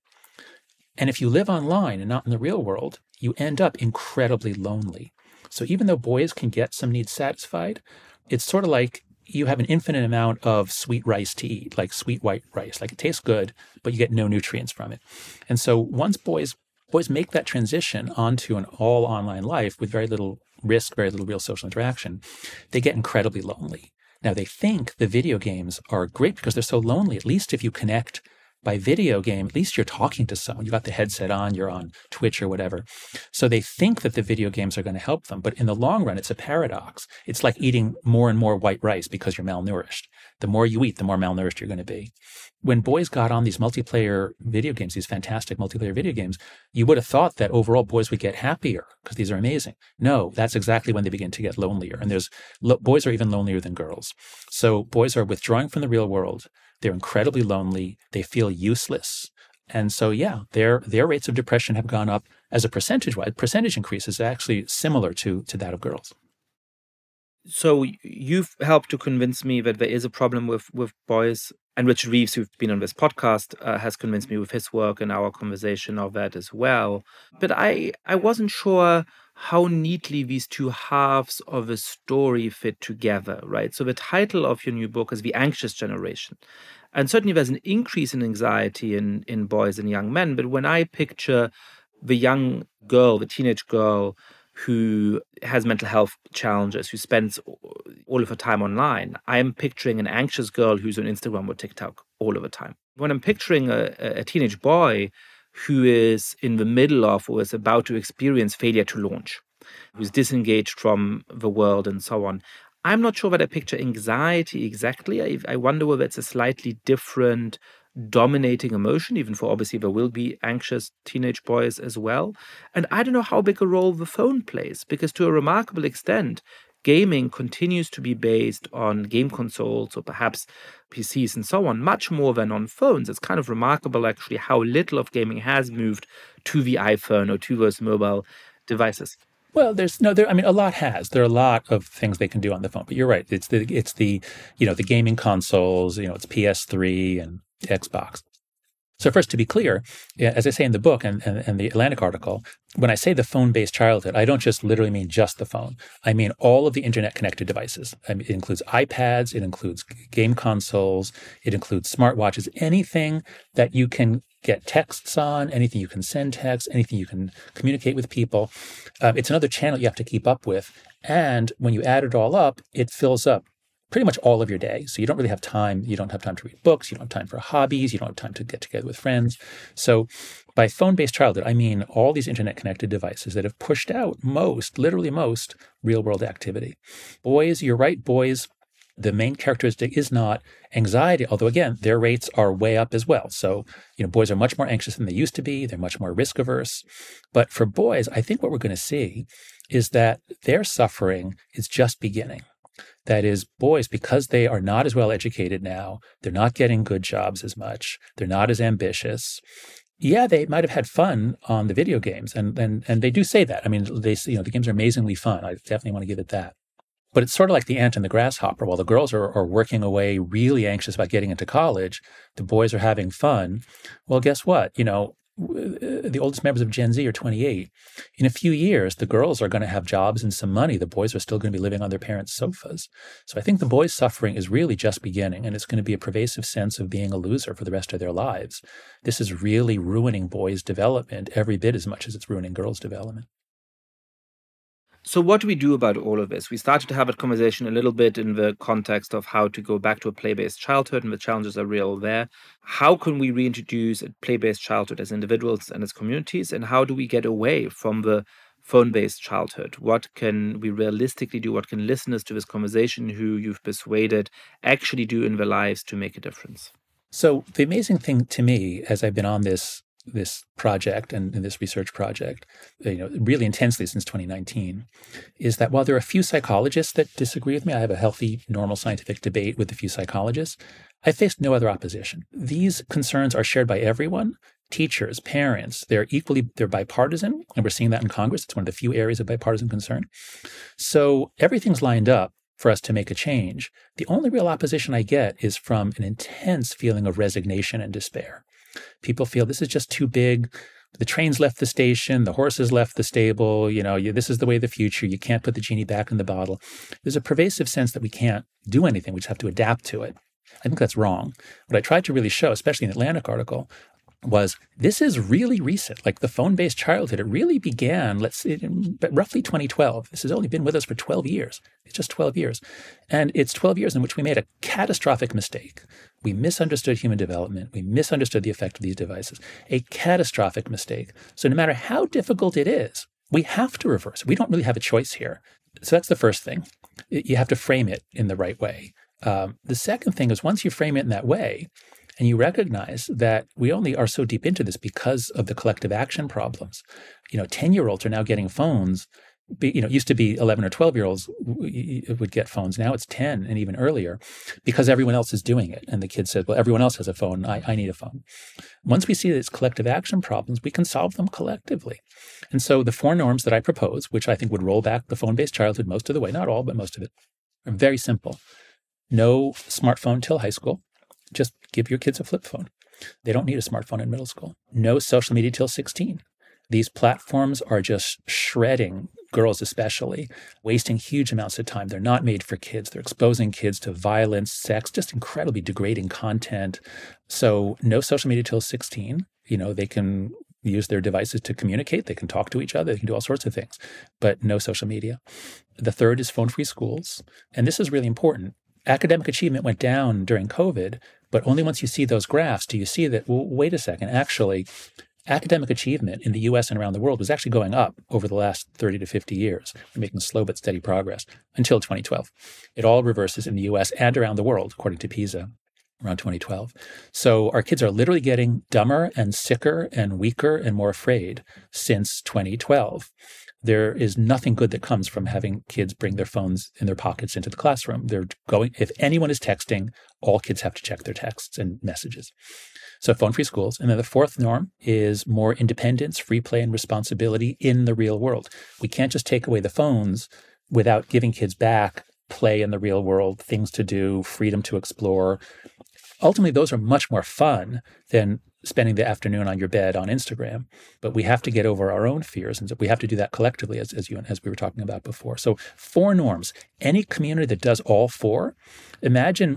And if you live online and not in the real world, you end up incredibly lonely. So even though boys can get some needs satisfied, it's sort of like you have an infinite amount of sweet rice to eat, like sweet white rice. Like it tastes good, but you get no nutrients from it. And so once boys make that transition onto an all online life with very little risk, very little real social interaction, they get incredibly lonely. Now they think the video games are great because they're so lonely. At least if you connect by video game, at least you're talking to someone. You got the headset on, you're on Twitch or whatever. So they think that the video games are going to help them. But in the long run, it's a paradox. It's like eating more and more white rice because you're malnourished. The more you eat, the more malnourished you're going to be. When boys got on these multiplayer video games, these fantastic multiplayer video games, you would have thought that overall boys would get happier because these are amazing. No, that's exactly when they begin to get lonelier. And boys are even lonelier than girls. So boys are withdrawing from the real world. They're incredibly lonely. They feel useless. And so, yeah, their rates of depression have gone up as a percentage increase is actually similar to that of girls. So you've helped to convince me that there is a problem with boys. And Richard Reeves, who's been on this podcast, has convinced me with his work and our conversation of that as well. But I wasn't sure how neatly these two halves of a story fit together, right? So the title of your new book is The Anxious Generation. And certainly there's an increase in anxiety in boys and young men. But when I picture the young girl, the teenage girl who has mental health challenges, who spends all of her time online, I'm picturing an anxious girl who's on Instagram or TikTok all of the time. When I'm picturing a teenage boy who is in the middle of or is about to experience failure to launch, who's disengaged from the world and so on, I'm not sure that I picture anxiety exactly. I wonder whether it's a slightly different dominating emotion, even for obviously there will be anxious teenage boys as well. And I don't know how big a role the phone plays, because to a remarkable extent, gaming continues to be based on game consoles or perhaps PCs and so on, much more than on phones. It's kind of remarkable actually how little of gaming has moved to the iPhone or to those mobile devices. Well, a lot has. There are a lot of things they can do on the phone, but you're right. It's the the gaming consoles, it's PS3 and Xbox. So first, to be clear, as I say in the book and the Atlantic article, when I say the phone-based childhood, I don't just literally mean just the phone. I mean all of the internet-connected devices. It includes iPads, it includes game consoles, it includes smartwatches, anything that you can get texts on, anything you can send texts, anything you can communicate with people. It's another channel you have to keep up with. And when you add it all up, it fills up pretty much all of your day. So you don't really have time. You don't have time to read books. You don't have time for hobbies. You don't have time to get together with friends. So by phone-based childhood, I mean all these internet-connected devices that have pushed out literally most real-world activity. Boys, you're right, boys, the main characteristic is not anxiety, although again, their rates are way up as well. So, boys are much more anxious than they used to be. They're much more risk averse. But for boys, I think what we're going to see is that their suffering is just beginning. That is, boys, because they are not as well educated now, they're not getting good jobs as much, they're not as ambitious. Yeah, they might have had fun on the video games, and they do say that. I mean, they the games are amazingly fun. I definitely want to give it that. But it's sort of like the ant and the grasshopper. While the girls are working away, really anxious about getting into college, the boys are having fun. Well, guess what? The oldest members of Gen Z are 28. In a few years, the girls are going to have jobs and some money. The boys are still going to be living on their parents' sofas. So I think the boys' suffering is really just beginning, and it's going to be a pervasive sense of being a loser for the rest of their lives. This is really ruining boys' development every bit as much as it's ruining girls' development. So what do we do about all of this? We started to have a conversation a little bit in the context of how to go back to a play-based childhood, and the challenges are real there. How can we reintroduce a play-based childhood as individuals and as communities? And how do we get away from the phone-based childhood? What can we realistically do? What can listeners to this conversation who you've persuaded actually do in their lives to make a difference? So the amazing thing to me, as I've been on this project and this research project, really intensely since 2019, is that while there are a few psychologists that disagree with me, I have a healthy, normal scientific debate with a few psychologists, I faced no other opposition. These concerns are shared by everyone, teachers, parents, they're bipartisan, and we're seeing that in Congress. It's one of the few areas of bipartisan concern. So everything's lined up for us to make a change. The only real opposition I get is from an intense feeling of resignation and despair. People feel this is just too big. The train's left the station. The horses left the stable. This is the way of the future. You can't put the genie back in the bottle. There's a pervasive sense that we can't do anything. We just have to adapt to it. I think that's wrong. What I tried to really show, especially in the Atlantic article, was this is really recent. Like the phone-based childhood, it really began, roughly 2012. This has only been with us for 12 years. It's just 12 years. And it's 12 years in which we made a catastrophic mistake. We misunderstood human development. We misunderstood the effect of these devices. A catastrophic mistake. So no matter how difficult it is, we have to reverse. We don't really have a choice here. So that's the first thing. You have to frame it in the right way. The second thing is once you frame it in that way, and you recognize that we only are so deep into this because of the collective action problems. 10-year-olds are now getting phones. It used to be 11 or 12-year-olds would get phones. Now it's 10 and even earlier because everyone else is doing it. And the kid says, well, everyone else has a phone. I need a phone. Once we see these collective action problems, we can solve them collectively. And so the 4 norms that I propose, which I think would roll back the phone-based childhood most of the way, not all, but most of it, are very simple. No smartphone till high school. Just give your kids a flip phone. They don't need a smartphone in middle school. No social media till 16. These platforms are just shredding girls especially, wasting huge amounts of time. They're not made for kids. They're exposing kids to violence, sex, just incredibly degrading content. So no social media till 16. They can use their devices to communicate. They can talk to each other. They can do all sorts of things, but no social media. The third is phone-free schools. And this is really important. Academic achievement went down during COVID, but only once you see those graphs do you see that, well, wait a second, actually, academic achievement in the US and around the world was actually going up over the last 30 to 50 years. We're making slow but steady progress until 2012. It all reverses in the US and around the world, according to PISA, around 2012. So our kids are literally getting dumber and sicker and weaker and more afraid since 2012. There is nothing good that comes from having kids bring their phones in their pockets into the classroom. If anyone is texting, all kids have to check their texts and messages. So phone-free schools. And then the fourth norm is more independence, free play, and responsibility in the real world. We can't just take away the phones without giving kids back play in the real world, things to do, freedom to explore. Ultimately, those are much more fun than spending the afternoon on your bed on Instagram. But we have to get over our own fears, and we have to do that collectively, as we were talking about before. So 4 norms. Any community that does all 4, imagine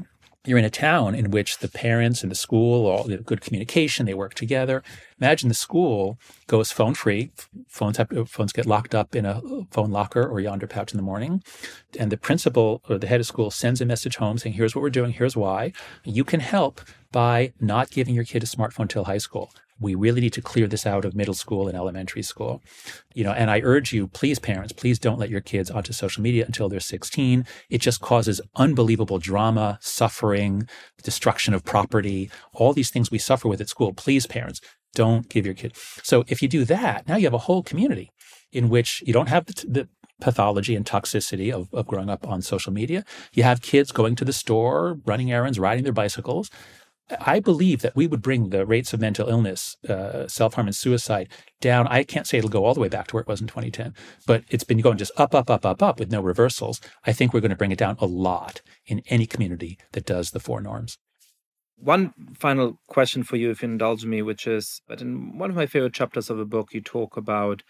You're in a town in which the parents and the school, all the good communication, they work together. Imagine the school goes phone free. Phones get locked up in a phone locker or yonder pouch in the morning. And the principal or the head of school sends a message home saying, here's what we're doing, here's why. You can help by not giving your kid a smartphone till high school. We really need to clear this out of middle school and elementary school. And I urge you, please, parents, please don't let your kids onto social media until they're 16. It just causes unbelievable drama, suffering, destruction of property, all these things we suffer with at school. Please, parents, don't give your kid. So if you do that, now you have a whole community in which you don't have the pathology and toxicity of growing up on social media. You have kids going to the store, running errands, riding their bicycles. I believe that we would bring the rates of mental illness, self-harm and suicide down. I can't say it'll go all the way back to where it was in 2010, but it's been going just up with no reversals. I think we're going to bring it down a lot in any community that does the 4 norms. One final question for you, if you indulge me, which is, but in one of my favorite chapters of the book, you talk about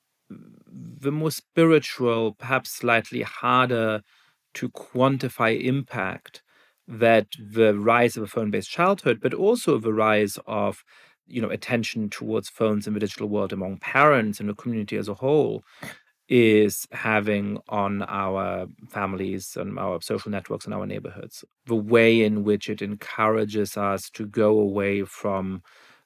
the more spiritual, perhaps slightly harder to quantify impact that the rise of a phone-based childhood, but also the rise of, attention towards phones in the digital world among parents and the community as a whole is having on our families and our social networks and our neighborhoods. The way in which it encourages us to go away from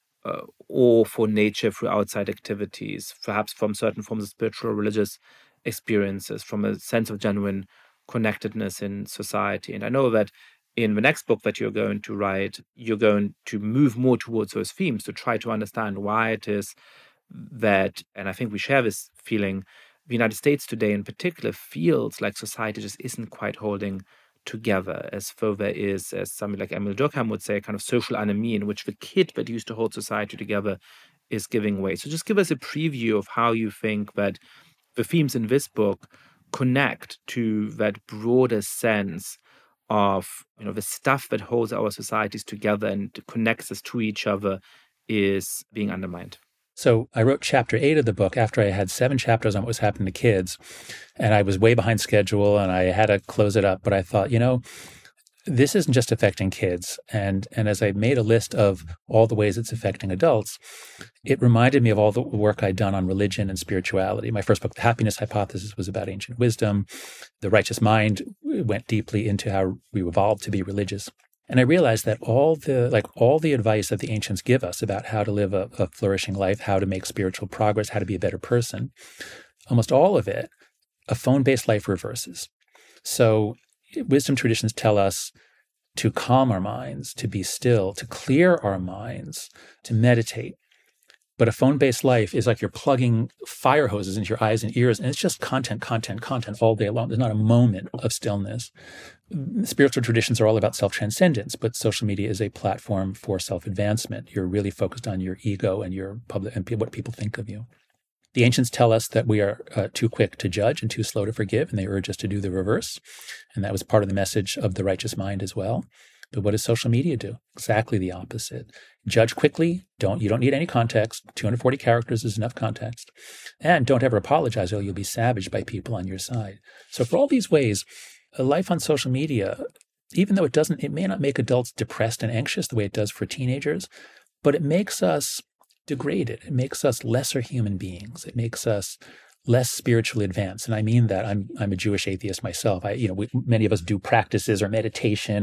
awe for nature through outside activities, perhaps from certain forms of spiritual or religious experiences, from a sense of genuine connectedness in society. And I know that in the next book that you're going to write, you're going to move more towards those themes to try to understand why it is that, and I think we share this feeling, the United States today in particular feels like society just isn't quite holding together, as though there is, as somebody like Emile Durkheim would say, a kind of social anemia in which the kid that used to hold society together is giving way. So just give us a preview of how you think that the themes in this book connect to that broader sense of the stuff that holds our societies together and connects us to each other is being undermined. So I wrote chapter 8 of the book after I had 7 chapters on what was happening to kids, and I was way behind schedule and I had to close it up. But I thought, this isn't just affecting kids. And as I made a list of all the ways it's affecting adults, it reminded me of all the work I'd done on religion and spirituality. My first book, The Happiness Hypothesis, was about ancient wisdom. The Righteous Mind went deeply into how we evolved to be religious. And I realized that all the advice that the ancients give us about how to live a flourishing life, how to make spiritual progress, how to be a better person, almost all of it, a phone-based life reverses. So wisdom traditions tell us to calm our minds, to be still, to clear our minds, to meditate. But a phone-based life is like you're plugging fire hoses into your eyes and ears, and it's just content all day long. There's not a moment of stillness. Spiritual traditions are all about self-transcendence, but social media is a platform for self-advancement. You're really focused on your ego and your public and what people think of you. The ancients tell us that we are too quick to judge and too slow to forgive, and they urge us to do the reverse. And that was part of the message of The Righteous Mind as well. But what does social media do? Exactly the opposite. Judge quickly. You don't need any context. 240 characters is enough context. And don't ever apologize or you'll be savaged by people on your side. So for all these ways, a life on social media, even though it may not make adults depressed and anxious the way it does for teenagers, but it makes us degraded. It makes us lesser human beings. It makes us less spiritually advanced. And I mean that. I'm a Jewish atheist myself. Many of us do practices or meditation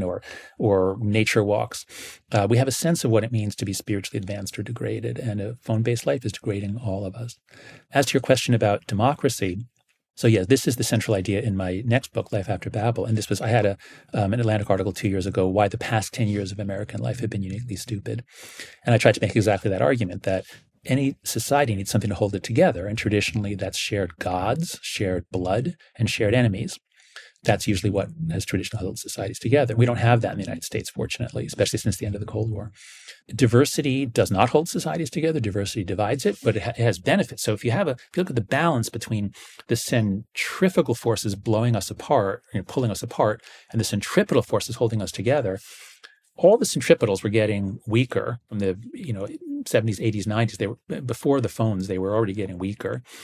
or nature walks. We have a sense of what it means to be spiritually advanced or degraded, and a phone-based life is degrading all of us. As to your question about democracy, so yeah, this is the central idea in my next book, Life After Babel. And I had an Atlantic article 2 years ago, why the past 10 years of American life have been uniquely stupid. And I tried to make exactly that argument, that any society needs something to hold it together. And traditionally, that's shared gods, shared blood, and shared enemies. That's usually what has traditionally held societies together. We don't have that in the United States, fortunately, especially since the end of the Cold War. Diversity does not hold societies together. Diversity divides it, but it has benefits. So if you look at the balance between the centrifugal forces blowing us apart, pulling us apart, and the centripetal forces holding us together, all the centripetals were getting weaker from the 70s, 80s, 90s. They were before the phones. They were already getting weaker,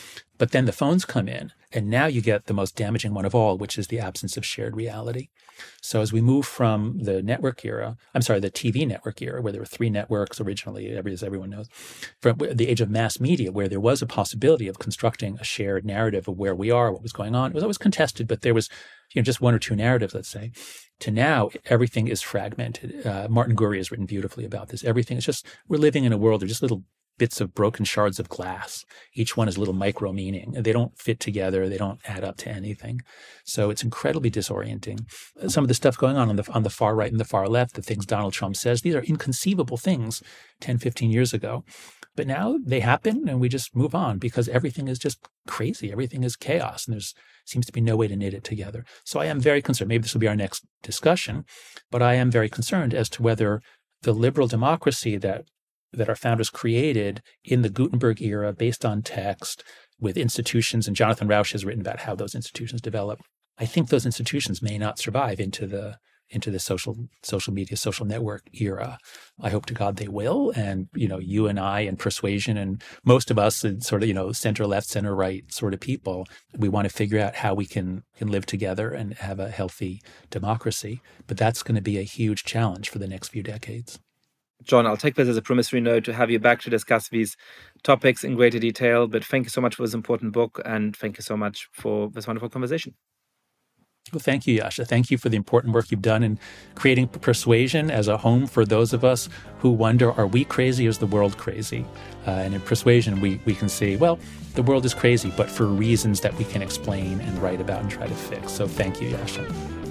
But then the phones come in, and now you get the most damaging one of all, which is the absence of shared reality. So as we move from the TV network era, where there were 3 networks originally, as everyone knows, from the age of mass media, where there was a possibility of constructing a shared narrative of where we are, what was going on. It was always contested, but there was just 1 or 2 narratives, let's say, to now everything is fragmented. Martin Gurry has written beautifully about this. Everything is just, we're living in a world of just little bits of broken shards of glass. Each one is a little micro meaning. They don't fit together. They don't add up to anything. So it's incredibly disorienting. Some of the stuff going on the far right and the far left, the things Donald Trump says, these are inconceivable things 10, 15 years ago. But now they happen and we just move on because everything is just crazy. Everything is chaos and there's seems to be no way to knit it together. So I am very concerned. Maybe this will be our next discussion, but I am very concerned as to whether the liberal democracy that our founders created in the Gutenberg era based on text with institutions, and Jonathan Rauch has written about how those institutions develop. I think those institutions may not survive into the social media, social network era. I hope to God they will. And, you and I and Persuasion and most of us and sort of, center left, center right sort of people, we want to figure out how we can live together and have a healthy democracy. But that's going to be a huge challenge for the next few decades. John, I'll take this as a promissory note to have you back to discuss these topics in greater detail. But thank you so much for this important book, and thank you so much for this wonderful conversation. Well, thank you, Yascha. Thank you for the important work you've done in creating Persuasion as a home for those of us who wonder, are we crazy or is the world crazy? And in Persuasion, we can see, well, the world is crazy, but for reasons that we can explain and write about and try to fix. So thank you, Yascha.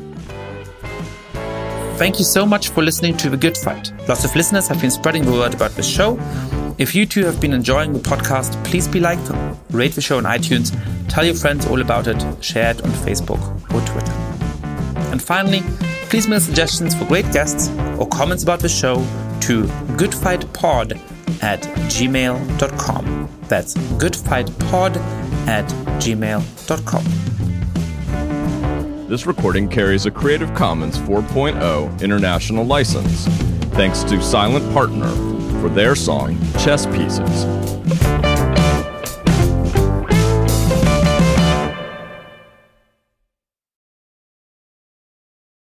Thank you so much for listening to The Good Fight. Lots of listeners have been spreading the word about this show. If you too have been enjoying the podcast, please rate the show on iTunes, tell your friends all about it, share it on Facebook or Twitter. And finally, please mail suggestions for great guests or comments about the show to goodfightpod@gmail.com. That's goodfightpod@gmail.com. This recording carries a Creative Commons 4.0 international license. Thanks to Silent Partner for their song, Chess Pieces.